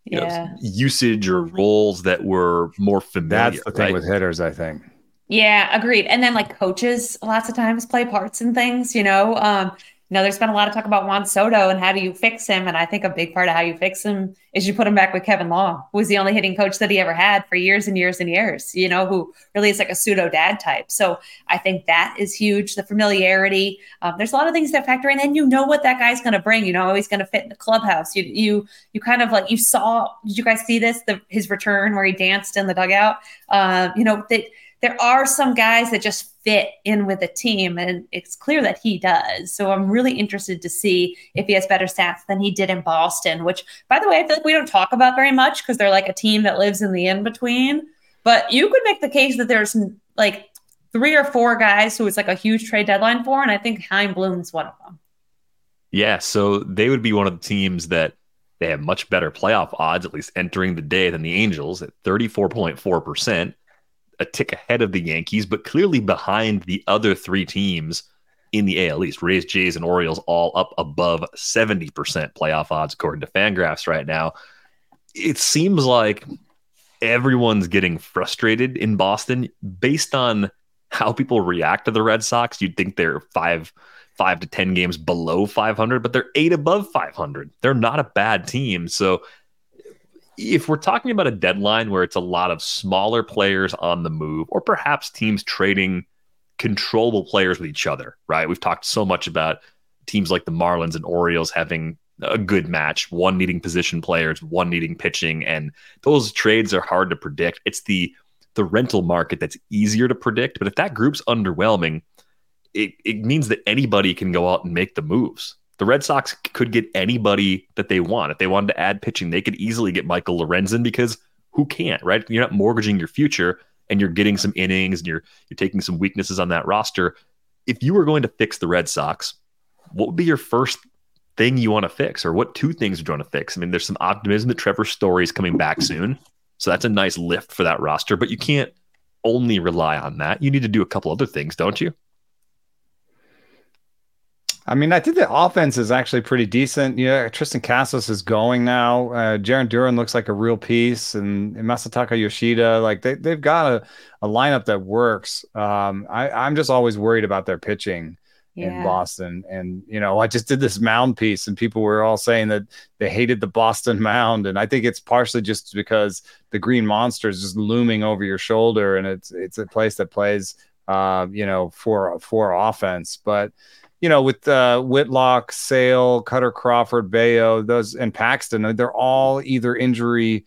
usage or roles that were more familiar. That's the thing with hitters, I think. Yeah, agreed. And then like coaches lots of times play parts in things, there's been a lot of talk about Juan Soto and how do you fix him? And I think a big part of how you fix him is you put him back with Kevin Long, who was the only hitting coach that he ever had for years and years and years, who really is like a pseudo dad type. So I think that is huge. The familiarity. There's a lot of things that factor in, and what that guy's going to bring, how he's going to fit in the clubhouse. You kind of like, you saw, did you guys see this? His return where he danced in the dugout, that there are some guys that just fit in with the team, and it's clear that he does. So I'm really interested to see if he has better stats than he did in Boston, which, by the way, I feel like we don't talk about very much because they're like a team that lives in the in-between. But you could make the case that there's like 3 or 4 guys who it's like a huge trade deadline for, and I think Chaim Bloom is one of them. Yeah, so they would be one of the teams that they have much better playoff odds, at least entering the day, than the Angels at 34.4%. A tick ahead of the Yankees, but clearly behind the other 3 teams in the AL East. Rays, Jays, and Orioles all up above 70% playoff odds according to Fangraphs right now. It seems like everyone's getting frustrated in Boston based on how people react to the Red Sox. You'd think they're 5 to 10 games below 500, but they're 8 above 500. They're not a bad team. So if we're talking about a deadline where it's a lot of smaller players on the move, or perhaps teams trading controllable players with each other, right? We've talked so much about teams like the Marlins and Orioles having a good match, one needing position players, one needing pitching, and those trades are hard to predict. It's the rental market that's easier to predict, but if that group's underwhelming, it means that anybody can go out and make the moves. The Red Sox could get anybody that they want. If they wanted to add pitching, they could easily get Michael Lorenzen, because who can't, right? You're not mortgaging your future, and you're getting some innings, and you're taking some weaknesses on that roster. If you were going to fix the Red Sox, what would be your first thing you want to fix, or what 2 things would you want to fix? I mean, there's some optimism that Trevor Story is coming back soon, so that's a nice lift for that roster, but you can't only rely on that. You need to do a couple other things, don't you? I mean, I think the offense is actually pretty decent. Yeah, Tristan Casas is going now. Jaron Duran looks like a real piece, and Masataka Yoshida, like they've got a lineup that works. I'm just always worried about their pitching in Boston. And, I just did this mound piece and people were all saying that they hated the Boston mound. And I think it's partially just because the Green Monster is just looming over your shoulder. And it's a place that plays, for offense. But, with Whitlock, Sale, Cutter Crawford, Bayo, those and Paxton, they're all either injury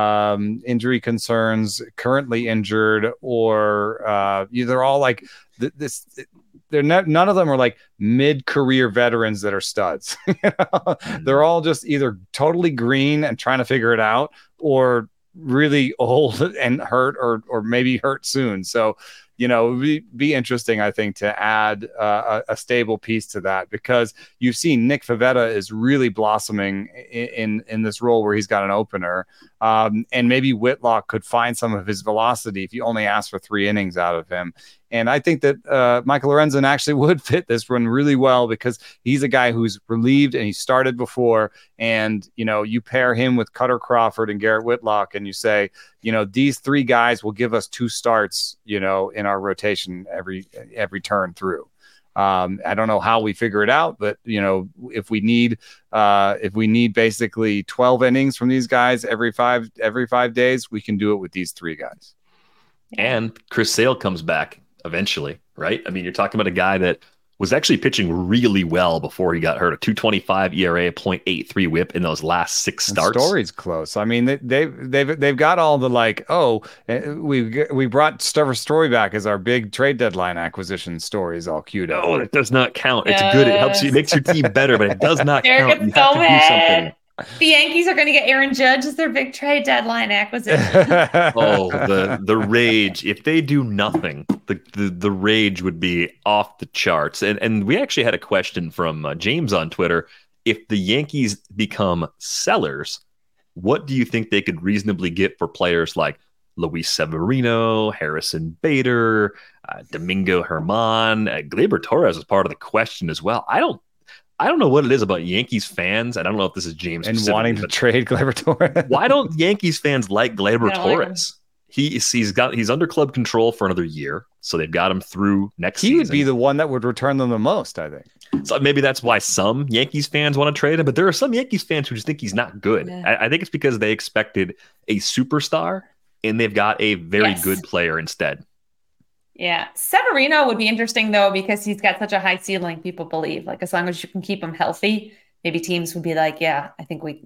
concerns, currently injured, or they're all like this. None of them are like mid-career veterans that are studs. They're all just either totally green and trying to figure it out, or really old and hurt, or maybe hurt soon. So, it would be interesting, I think, to add a stable piece to that, because you've seen Nick Favetta is really blossoming in this role where he's got an opener. And maybe Whitlock could find some of his velocity if you only ask for 3 innings out of him. And I think that Michael Lorenzen actually would fit this one really well, because he's a guy who's relieved and he started before. And, you pair him with Cutter Crawford and Garrett Whitlock, and you say, these 3 guys will give us 2 starts, in our rotation every turn through. I don't know how we figure it out, but if we need basically 12 innings from these guys every five days, we can do it with these 3 guys. And Chris Sale comes back eventually, right? I mean, you're talking about a guy that was actually pitching really well before he got hurt. A 2.25 ERA, 0.83 WHIP in those last 6 starts. The story's close. I mean, they've got all the we brought Trevor Story back as our big trade deadline acquisition stories all queued up. No, it does not count. It's good. It helps you, it makes your team better, but it does not count. You have to do something. The Yankees are going to get Aaron Judge as their big trade deadline acquisition. The rage. If they do nothing, the rage would be off the charts. And we actually had a question from James on Twitter. If the Yankees become sellers, what do you think they could reasonably get for players like Luis Severino, Harrison Bader, Domingo Germán? Gleyber Torres is part of the question as well. I don't know what it is about Yankees fans. I don't know if this is James and wanting to trade Gleyber Torres. Why don't Yankees fans like Gleyber Torres? He's under club control for another year, so they've got him through next season. He would be the one that would return them the most, I think. So maybe that's why some Yankees fans want to trade him, but there are some Yankees fans who just think he's not good. Yeah. I think it's because they expected a superstar, and they've got a very good player instead. Yeah. Severino would be interesting, though, because he's got such a high ceiling, people believe. Like, as long as you can keep him healthy, maybe teams would be like, yeah, I think we,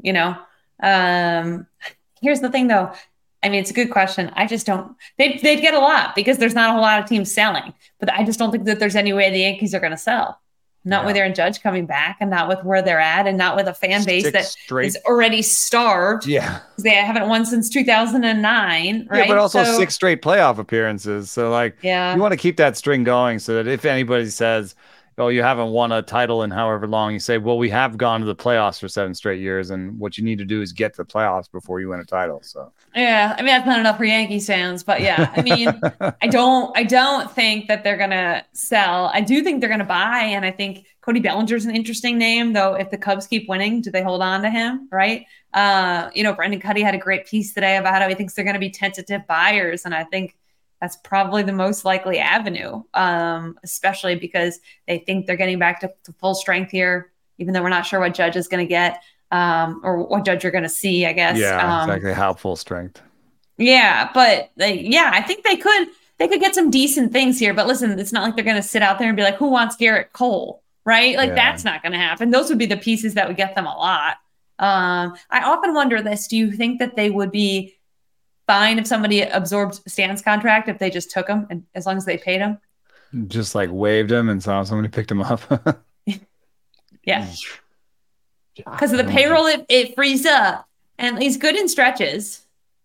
here's the thing, though. I mean, it's a good question. I just don't, they'd get a lot because there's not a whole lot of teams selling, but I just don't think that there's any way the Yankees are going to sell. Not with Aaron Judge coming back, and not with where they're at, and not with a fan base is already starved. Yeah. They haven't won since 2009, right? Yeah, but also 6 straight playoff appearances. So, you want to keep that string going so that if anybody says, oh, you haven't won a title in however long, you say, well, we have gone to the playoffs for 7 straight years, and what you need to do is get to the playoffs before you win a title. So yeah, I mean, that's not enough for Yankees fans, but yeah, I mean, I don't think that they're gonna sell. I do think they're gonna buy, and I think Cody Bellinger's an interesting name, though. If the Cubs keep winning, do they hold on to him? Right? Brendan Cuddy had a great piece today about how he thinks they're going to be tentative buyers, and I think that's probably the most likely avenue, especially because they think they're getting back to full strength here, even though we're not sure what Judge is going to get or what Judge you're going to see, I guess. Yeah, exactly. How full strength. Yeah, but I think they could get some decent things here. But listen, it's not like they're going to sit out there and be like, who wants Garrett Cole, right? That's not going to happen. Those would be the pieces that would get them a lot. I often wonder this. Do you think that they would be fine if somebody absorbed Stan's contract if they just took him, and as long as they paid him? Just waved him and saw somebody picked him up. Yeah. Because of the payroll, it frees up. And he's good in stretches.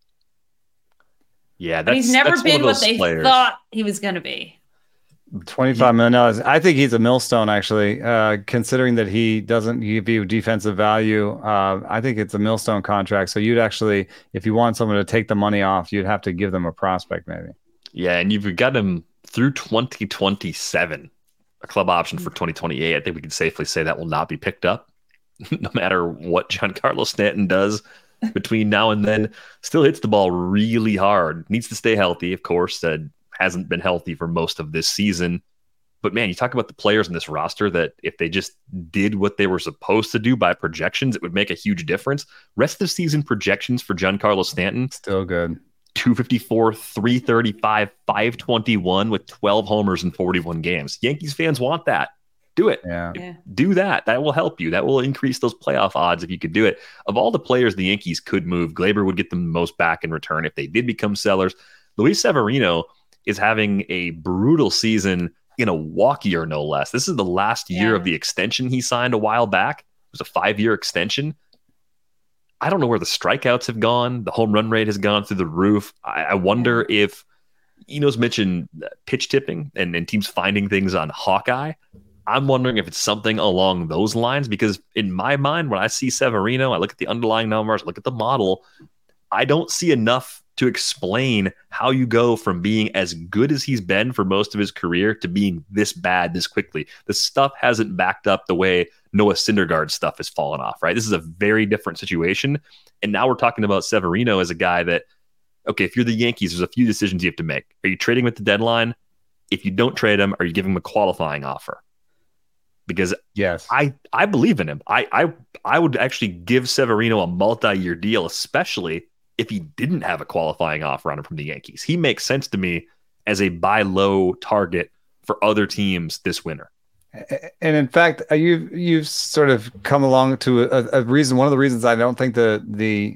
Yeah, but he's never been what they thought he was going to be. $25 million. I think he's a millstone, actually, considering that he doesn't give you defensive value. I think it's a millstone contract. So you'd actually, if you want someone to take the money off, you'd have to give them a prospect, maybe. Yeah, and you've got him through 2027. a club option for 2028. I think we can safely say that will not be picked up, no matter what Giancarlo Stanton does between now and then. Still hits the ball really hard. Needs to stay healthy, of course. Hasn't been healthy for most of this season. But man, you talk about the players in this roster that if they just did what they were supposed to do by projections, it would make a huge difference. Rest of season projections for Giancarlo Stanton, still good. 254, 335, 521 with 12 homers in 41 games. Yankees fans want that. Do it. Yeah. Do that. That will help you. That will increase those playoff odds if you could do it. Of all the players the Yankees could move, Gleyber would get the most back in return if they did become sellers. Luis Severino is having a brutal season in a walk year, no less. This is the last year of the extension he signed a while back. It was a 5-year extension. I don't know where the strikeouts have gone. The home run rate has gone through the roof. I wonder if Eno's mentioned pitch tipping and teams finding things on Hawkeye. I'm wondering if it's something along those lines, because in my mind, when I see Severino, I look at the underlying numbers, look at the model, I don't see enough to explain how you go from being as good as he's been for most of his career to being this bad this quickly. The stuff hasn't backed up the way Noah Syndergaard's stuff has fallen off, right? This is a very different situation. And now we're talking about Severino as a guy that, okay, if you're the Yankees, there's a few decisions you have to make. Are you trading with the deadline? If you don't trade him, are you giving him a qualifying offer? Because yes, I believe in him. I would actually give Severino a multi-year deal, especially if he didn't have a qualifying offer on him from the Yankees. He makes sense to me as a buy low target for other teams this winter. And in fact, you've sort of come along to a reason. One of the reasons I don't think the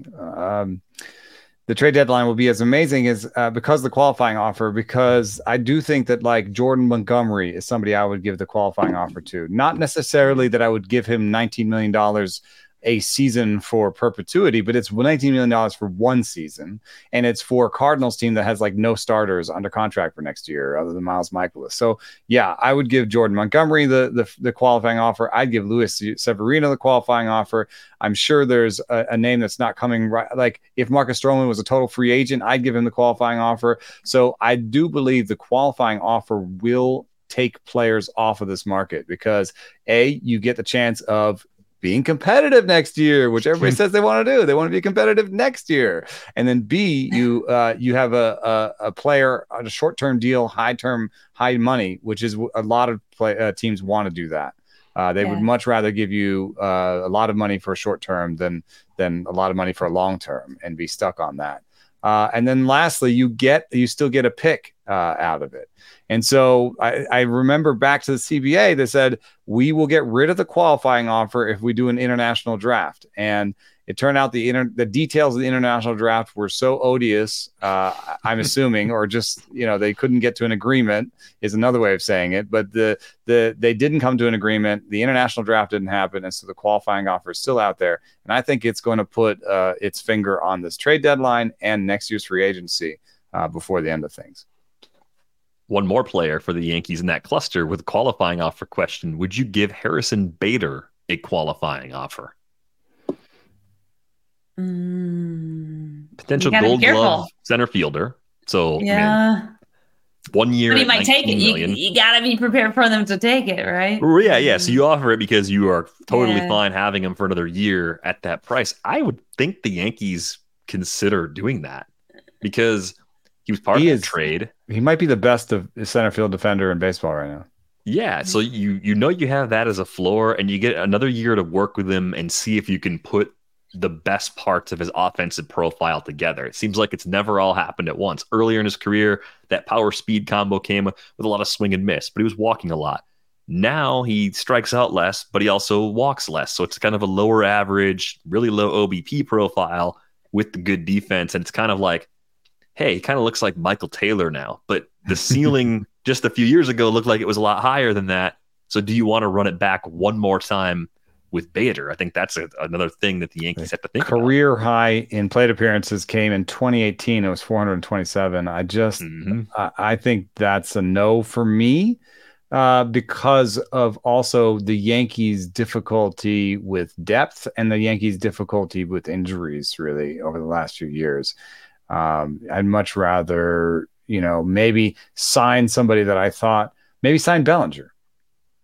trade deadline will be as amazing is because of the qualifying offer, because I do think that like Jordan Montgomery is somebody I would give the qualifying offer to. Not necessarily that I would give him $19 million a season for perpetuity, but it's $19 million for one season. And it's for a Cardinals team that has like no starters under contract for next year other than Miles Mikolas. So yeah, I would give Jordan Montgomery the qualifying offer. I'd give Luis Severino the qualifying offer. I'm sure there's a name that's not coming right. Like if Marcus Stroman was a total free agent, I'd give him the qualifying offer. So I do believe the qualifying offer will take players off of this market because you get the chance of being competitive next year, which everybody says they want to do. They want to be competitive next year. And then B, you have a player on a short-term deal, high money, which is a lot of teams want to do that. They would much rather give you a lot of money for a short term than a lot of money for a long term and be stuck on that. And then lastly, you still get a pick out of it. And so I remember back to the CBA, they said, we will get rid of the qualifying offer if we do an international draft. And it turned out the details of the international draft were so odious, I'm assuming, or just, they couldn't get to an agreement is another way of saying it. But they didn't come to an agreement. The international draft didn't happen. And so the qualifying offer is still out there. And I think it's going to put its finger on this trade deadline and next year's free agency before the end of things. One more player for the Yankees in that cluster with a qualifying offer question. Would you give Harrison Bader a qualifying offer? Potential Gold Glove center fielder. So yeah, I mean, 1 year. But he might take it. You got to be prepared for them to take it, right? Yeah. So you offer it because you are totally fine having him for another year at that price. I would think the Yankees consider doing that because he was part of the trade. He might be the best of center field defender in baseball right now. Yeah, so you have that as a floor, and you get another year to work with him and see if you can put the best parts of his offensive profile together. It seems like it's never all happened at once. Earlier in his career, that power-speed combo came with a lot of swing and miss, but he was walking a lot. Now he strikes out less, but he also walks less, so it's kind of a lower average, really low OBP profile with the good defense, and it's kind of like, hey, he kind of looks like Michael Taylor now, but the ceiling just a few years ago looked like it was a lot higher than that. So do you want to run it back one more time with Bader? I think that's another thing that the Yankees have to think about. Career high in plate appearances came in 2018. It was 427. I think that's a no for me because of also the Yankees' difficulty with depth and the Yankees' difficulty with injuries really over the last few years. I'd much rather, maybe sign somebody that I thought maybe sign Bellinger.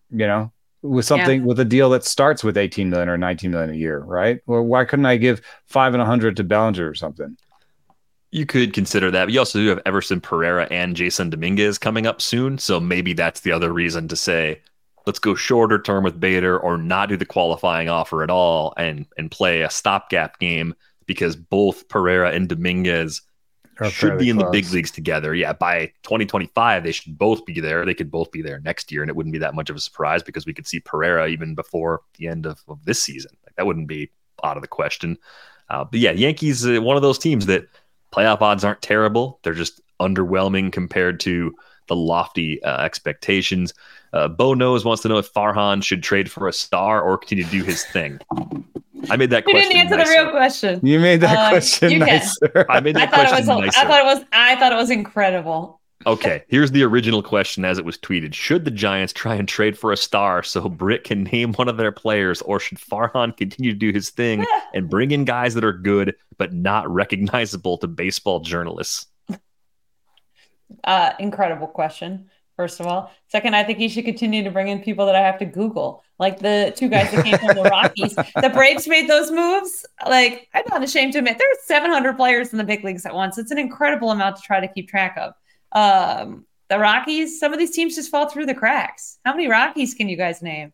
with something with a deal that starts with 18 million or 19 million a year, right? Well, why couldn't I give 5 and 100 to Bellinger or something? You could consider that, but you also do have Everson Pereira and Jason Dominguez coming up soon. So maybe that's the other reason to say, let's go shorter term with Bader or not do the qualifying offer at all and play a stopgap game, because both Pereira and Dominguez should be in the big leagues together. Yeah, by 2025, they should both be there. They could both be there next year, and it wouldn't be that much of a surprise because we could see Pereira even before the end of this season. Like, that wouldn't be out of the question. But yeah, Yankees, one of those teams that playoff odds aren't terrible. They're just underwhelming compared to the lofty expectations. Bo Knows wants to know if Farhan should trade for a star or continue to do his thing. I made that question. You didn't answer the real question. You made that question nicer. I made that question nicer. I thought it was incredible. Okay, here's the original question as it was tweeted. Should the Giants try and trade for a star so Britt can name one of their players, or should Farhan continue to do his thing and bring in guys that are good but not recognizable to baseball journalists? Incredible question. First of all. Second, I think he should continue to bring in people that I have to Google, like the 2 guys that came from the Rockies. The Braves made those moves. Like, I'm not ashamed to admit there's 700 players in the big leagues at once. It's an incredible amount to try to keep track of. The Rockies, some of these teams just fall through the cracks. How many Rockies can you guys name?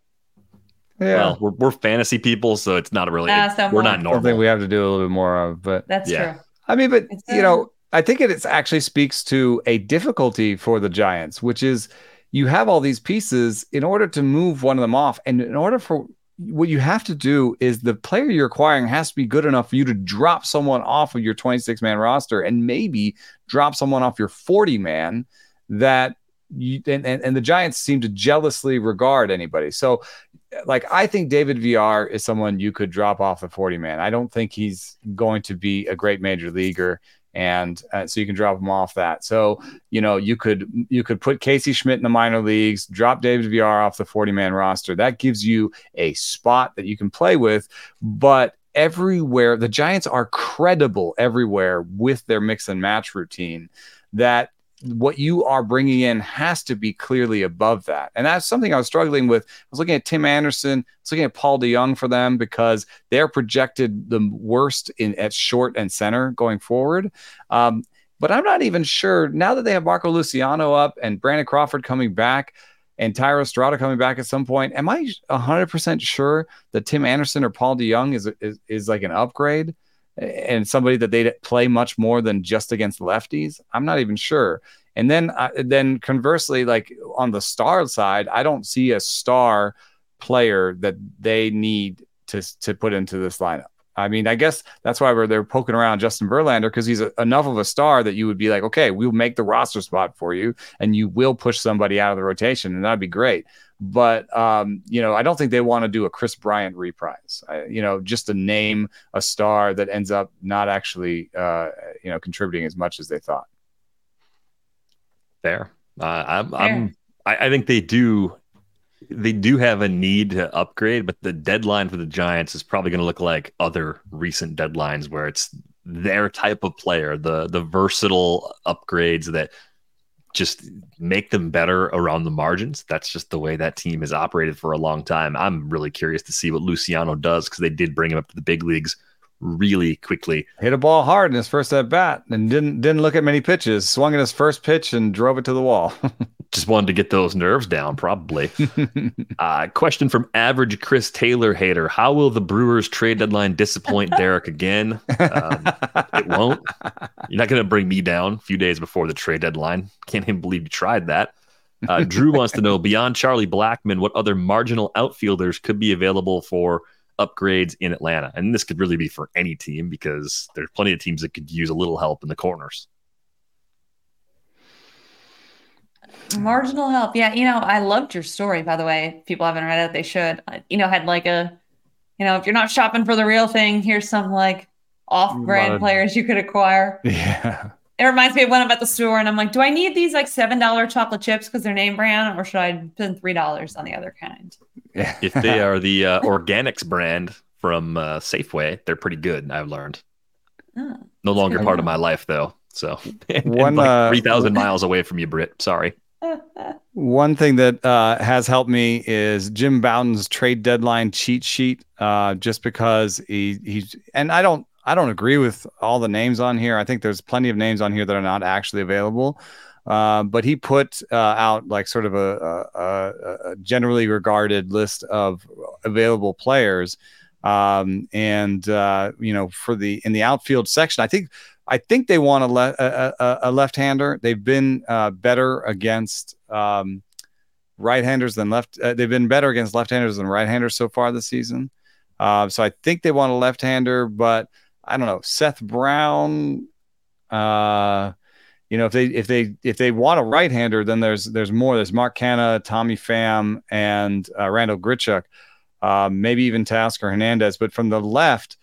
Yeah. Well, we're fantasy people, so it's not really, we're not normal. Something we have to do a little bit more of, but that's true. I mean, but I think it actually speaks to a difficulty for the Giants, which is you have all these pieces. In order to move one of them off, and in order for what you have to do is the player you're acquiring has to be good enough for you to drop someone off of your 26-man roster and maybe drop someone off your 40-man that you and the Giants seem to jealously regard anybody. So, like, I think David Villar is someone you could drop off the 40-man. I don't think he's going to be a great major leaguer. And so you can drop him off that. So, you could put Casey Schmidt in the minor leagues, drop David Villar off the 40-man roster. That gives you a spot that you can play with. But everywhere, the Giants are credible everywhere with their mix and match routine, that what you are bringing in has to be clearly above that. And that's something I was struggling with. I was looking at Tim Anderson. I was looking at Paul DeJong for them because they're projected the worst at short and center going forward. But I'm not even sure now that they have Marco Luciano up and Brandon Crawford coming back and Tyro Estrada coming back at some point. Am I 100% sure that Tim Anderson or Paul DeJong is like an upgrade and somebody that they play much more than just against lefties? I'm not even sure. And then conversely, like on the star side, I don't see a star player that they need to put into this lineup. I mean, I guess that's why they're poking around Justin Verlander, because he's enough of a star that you would be like, okay, we'll make the roster spot for you and you will push somebody out of the rotation, and that'd be great. But, I don't think they want to do a Chris Bryant reprise, just to name a star that ends up not actually, contributing as much as they thought. Fair. I think they do have a need to upgrade, but the deadline for the Giants is probably going to look like other recent deadlines where it's their type of player, the versatile upgrades that just make them better around the margins. That's just the way that team has operated for a long time. I'm really curious to see what Luciano does, because they did bring him up to the big leagues really quickly. Hit a ball hard in his first at bat and didn't look at many pitches. Swung at his first pitch and drove it to the wall. Just wanted to get those nerves down, probably. Question from average Chris Taylor hater: how will the Brewers trade deadline disappoint Derek again? It won't. You're not going to bring me down a few days before the trade deadline. Can't even believe you tried that. Drew wants to know, beyond Charlie Blackmon, what other marginal outfielders could be available for upgrades in Atlanta? And this could really be for any team, because there's plenty of teams that could use a little help in the corners. Marginal help. Yeah. I loved your story, by the way. If people haven't read it, they should. Had like if you're not shopping for the real thing, here's some like off-brand players you could acquire. Yeah. It reminds me of when I'm at the store and I'm like, do I need these like $7 chocolate chips because they're name brand, or should I spend $3 on the other kind? If they are the organics brand from Safeway, they're pretty good, I've learned. No longer part of my life, though. So, like 3,000 miles away from you, Britt. Sorry. One thing that has helped me is Jim Bouton's trade deadline cheat sheet. Just because he's and I don't agree with all the names on here. I think there's plenty of names on here that are not actually available. But he put out like sort of a generally regarded list of available players. And you know, in the outfield section, I think they want a left-hander. They've been better against right-handers than they've been better against left-handers than right-handers so far this season. So I think they want a left-hander, but I don't know. Seth Brown, you know, if they want a right-hander, then there's more. There's Mark Canha, Tommy Pham, and Randall Grichuk, maybe even Teoscar Hernandez. But from the left,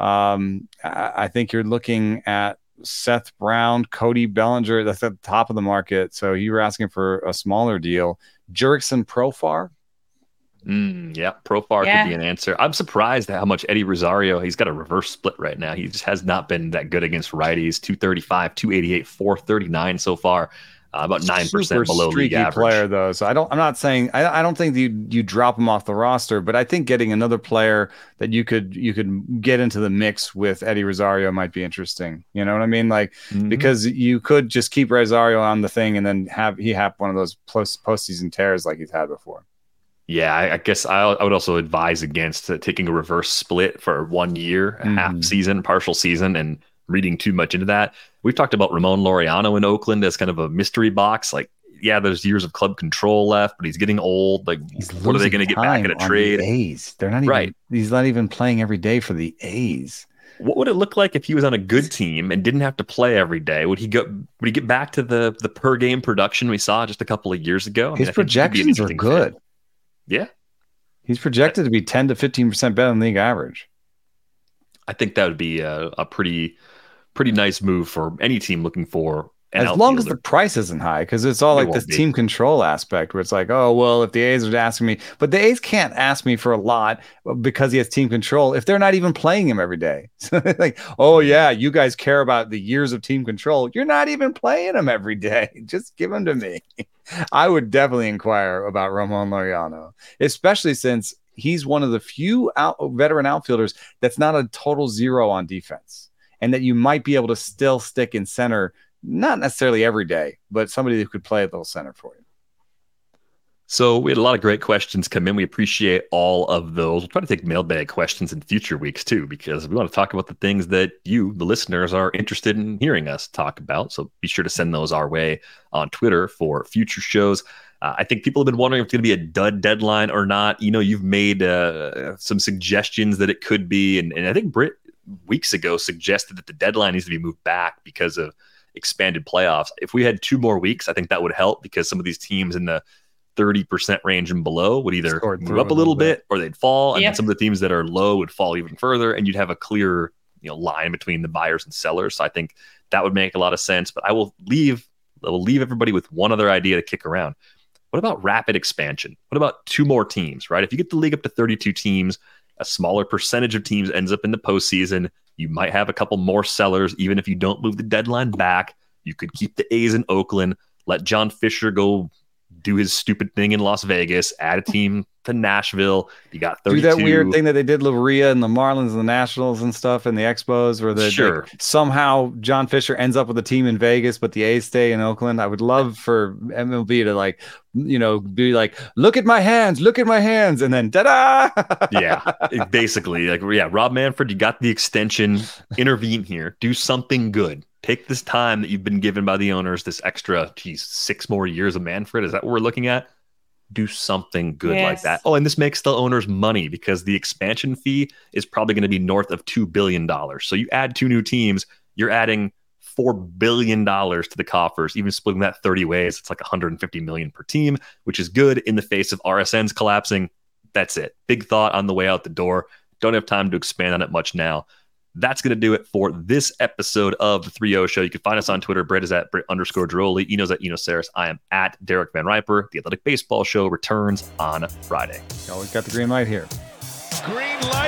I think you're looking at Seth Brown, Cody Bellinger. That's at the top of the market. So you were asking for a smaller deal. Jurickson Profar. Yeah, Profar could be an answer. I'm surprised at how much Eddie Rosario, he's got a reverse split right now. He just has not been that good against righties. 235, 288, 439 so far. About 9% below league average. Player though, so I'm not saying I don't think you drop him off the roster, but I think getting another player that you could get into the mix with Eddie Rosario might be interesting. You know what I mean? Like because you could just keep Rosario on the thing and then have one of those postseason tears like he's had before. Yeah, I guess I would also advise against taking a reverse split for 1 year, half season, partial season, and reading too much into that. We've talked about Ramon Laureano in Oakland as kind of a mystery box. Like, yeah, there's years of club control left, but he's getting old. Like, what are they going to get back in a trade? A's. They're not even right. He's not even playing every day for the A's. What would it look like if he was on a good team and didn't have to play every day? Would he get back to the per game production we saw just a couple of years ago? His projections are good. Fit. Yeah. He's projected to be 10 to 15% better than league average. I think that would be a pretty nice move for any team looking for an as outfielder. long as the price isn't high, because it's all like this team control aspect where it's like, oh, well, if the A's are asking me, but the A's can't ask me for a lot because he has team control if they're not even playing him every day. So like, oh yeah, you guys care about the years of team control. You're not even playing him every day. Just give him to me. I would definitely inquire about Ramon Laureano, especially since he's one of the few veteran outfielders that's not a total zero on defense, and that you might be able to still stick in center, not necessarily every day, but somebody who could play a little center for you. So we had a lot of great questions come in. We appreciate all of those. We'll try to take mailbag questions in future weeks too, because we want to talk about the things that you, the listeners, are interested in hearing us talk about. So be sure to send those our way on Twitter for future shows. I think people have been wondering if it's going to be a dud deadline or not. You know, you've made some suggestions that it could be. And I think Britt weeks ago suggested that the deadline needs to be moved back because of expanded playoffs. If we had 2 more weeks, I think that would help, because some of these teams in the 30% range and below would either move up a little bit or they'd fall. And then some of the teams that are low would fall even further, and you'd have a clear, line between the buyers and sellers. So I think that would make a lot of sense, but I will leave everybody with one other idea to kick around. What about rapid expansion? What about 2 more teams, right? If you get the league up to 32 teams, a smaller percentage of teams ends up in the postseason. You might have a couple more sellers, even if you don't move the deadline back. You could keep the A's in Oakland, let John Fisher go do his stupid thing in Las Vegas, add a team to Nashville. You got 32. Do that weird thing that they did Luria and the Marlins and the Nationals and stuff and the Expos, where somehow John Fisher ends up with a team in Vegas, but the A's stay in Oakland. I would love for MLB to be like, look at my hands, and then ta-da! Yeah, basically, Rob Manfred, you got the extension, intervene here, do something good. Take this time that you've been given by the owners, this extra, 6 more years of Manfred. Is that what we're looking at? Do something good like that. Oh, and this makes the owners money, because the expansion fee is probably going to be north of $2 billion. So you add 2 new teams, you're adding $4 billion to the coffers. Even splitting that 30 ways, it's like $150 million per team, which is good in the face of RSNs collapsing. That's it. Big thought on the way out the door. Don't have time to expand on it much now. That's going to do it for this episode of the 3-0 Show. You can find us on Twitter. Brett is at Britt_Giroli. Eno's at Eno Saris. I am at Derek Van Riper. The Athletic Baseball Show returns on Friday. Always got the green light here. Green light.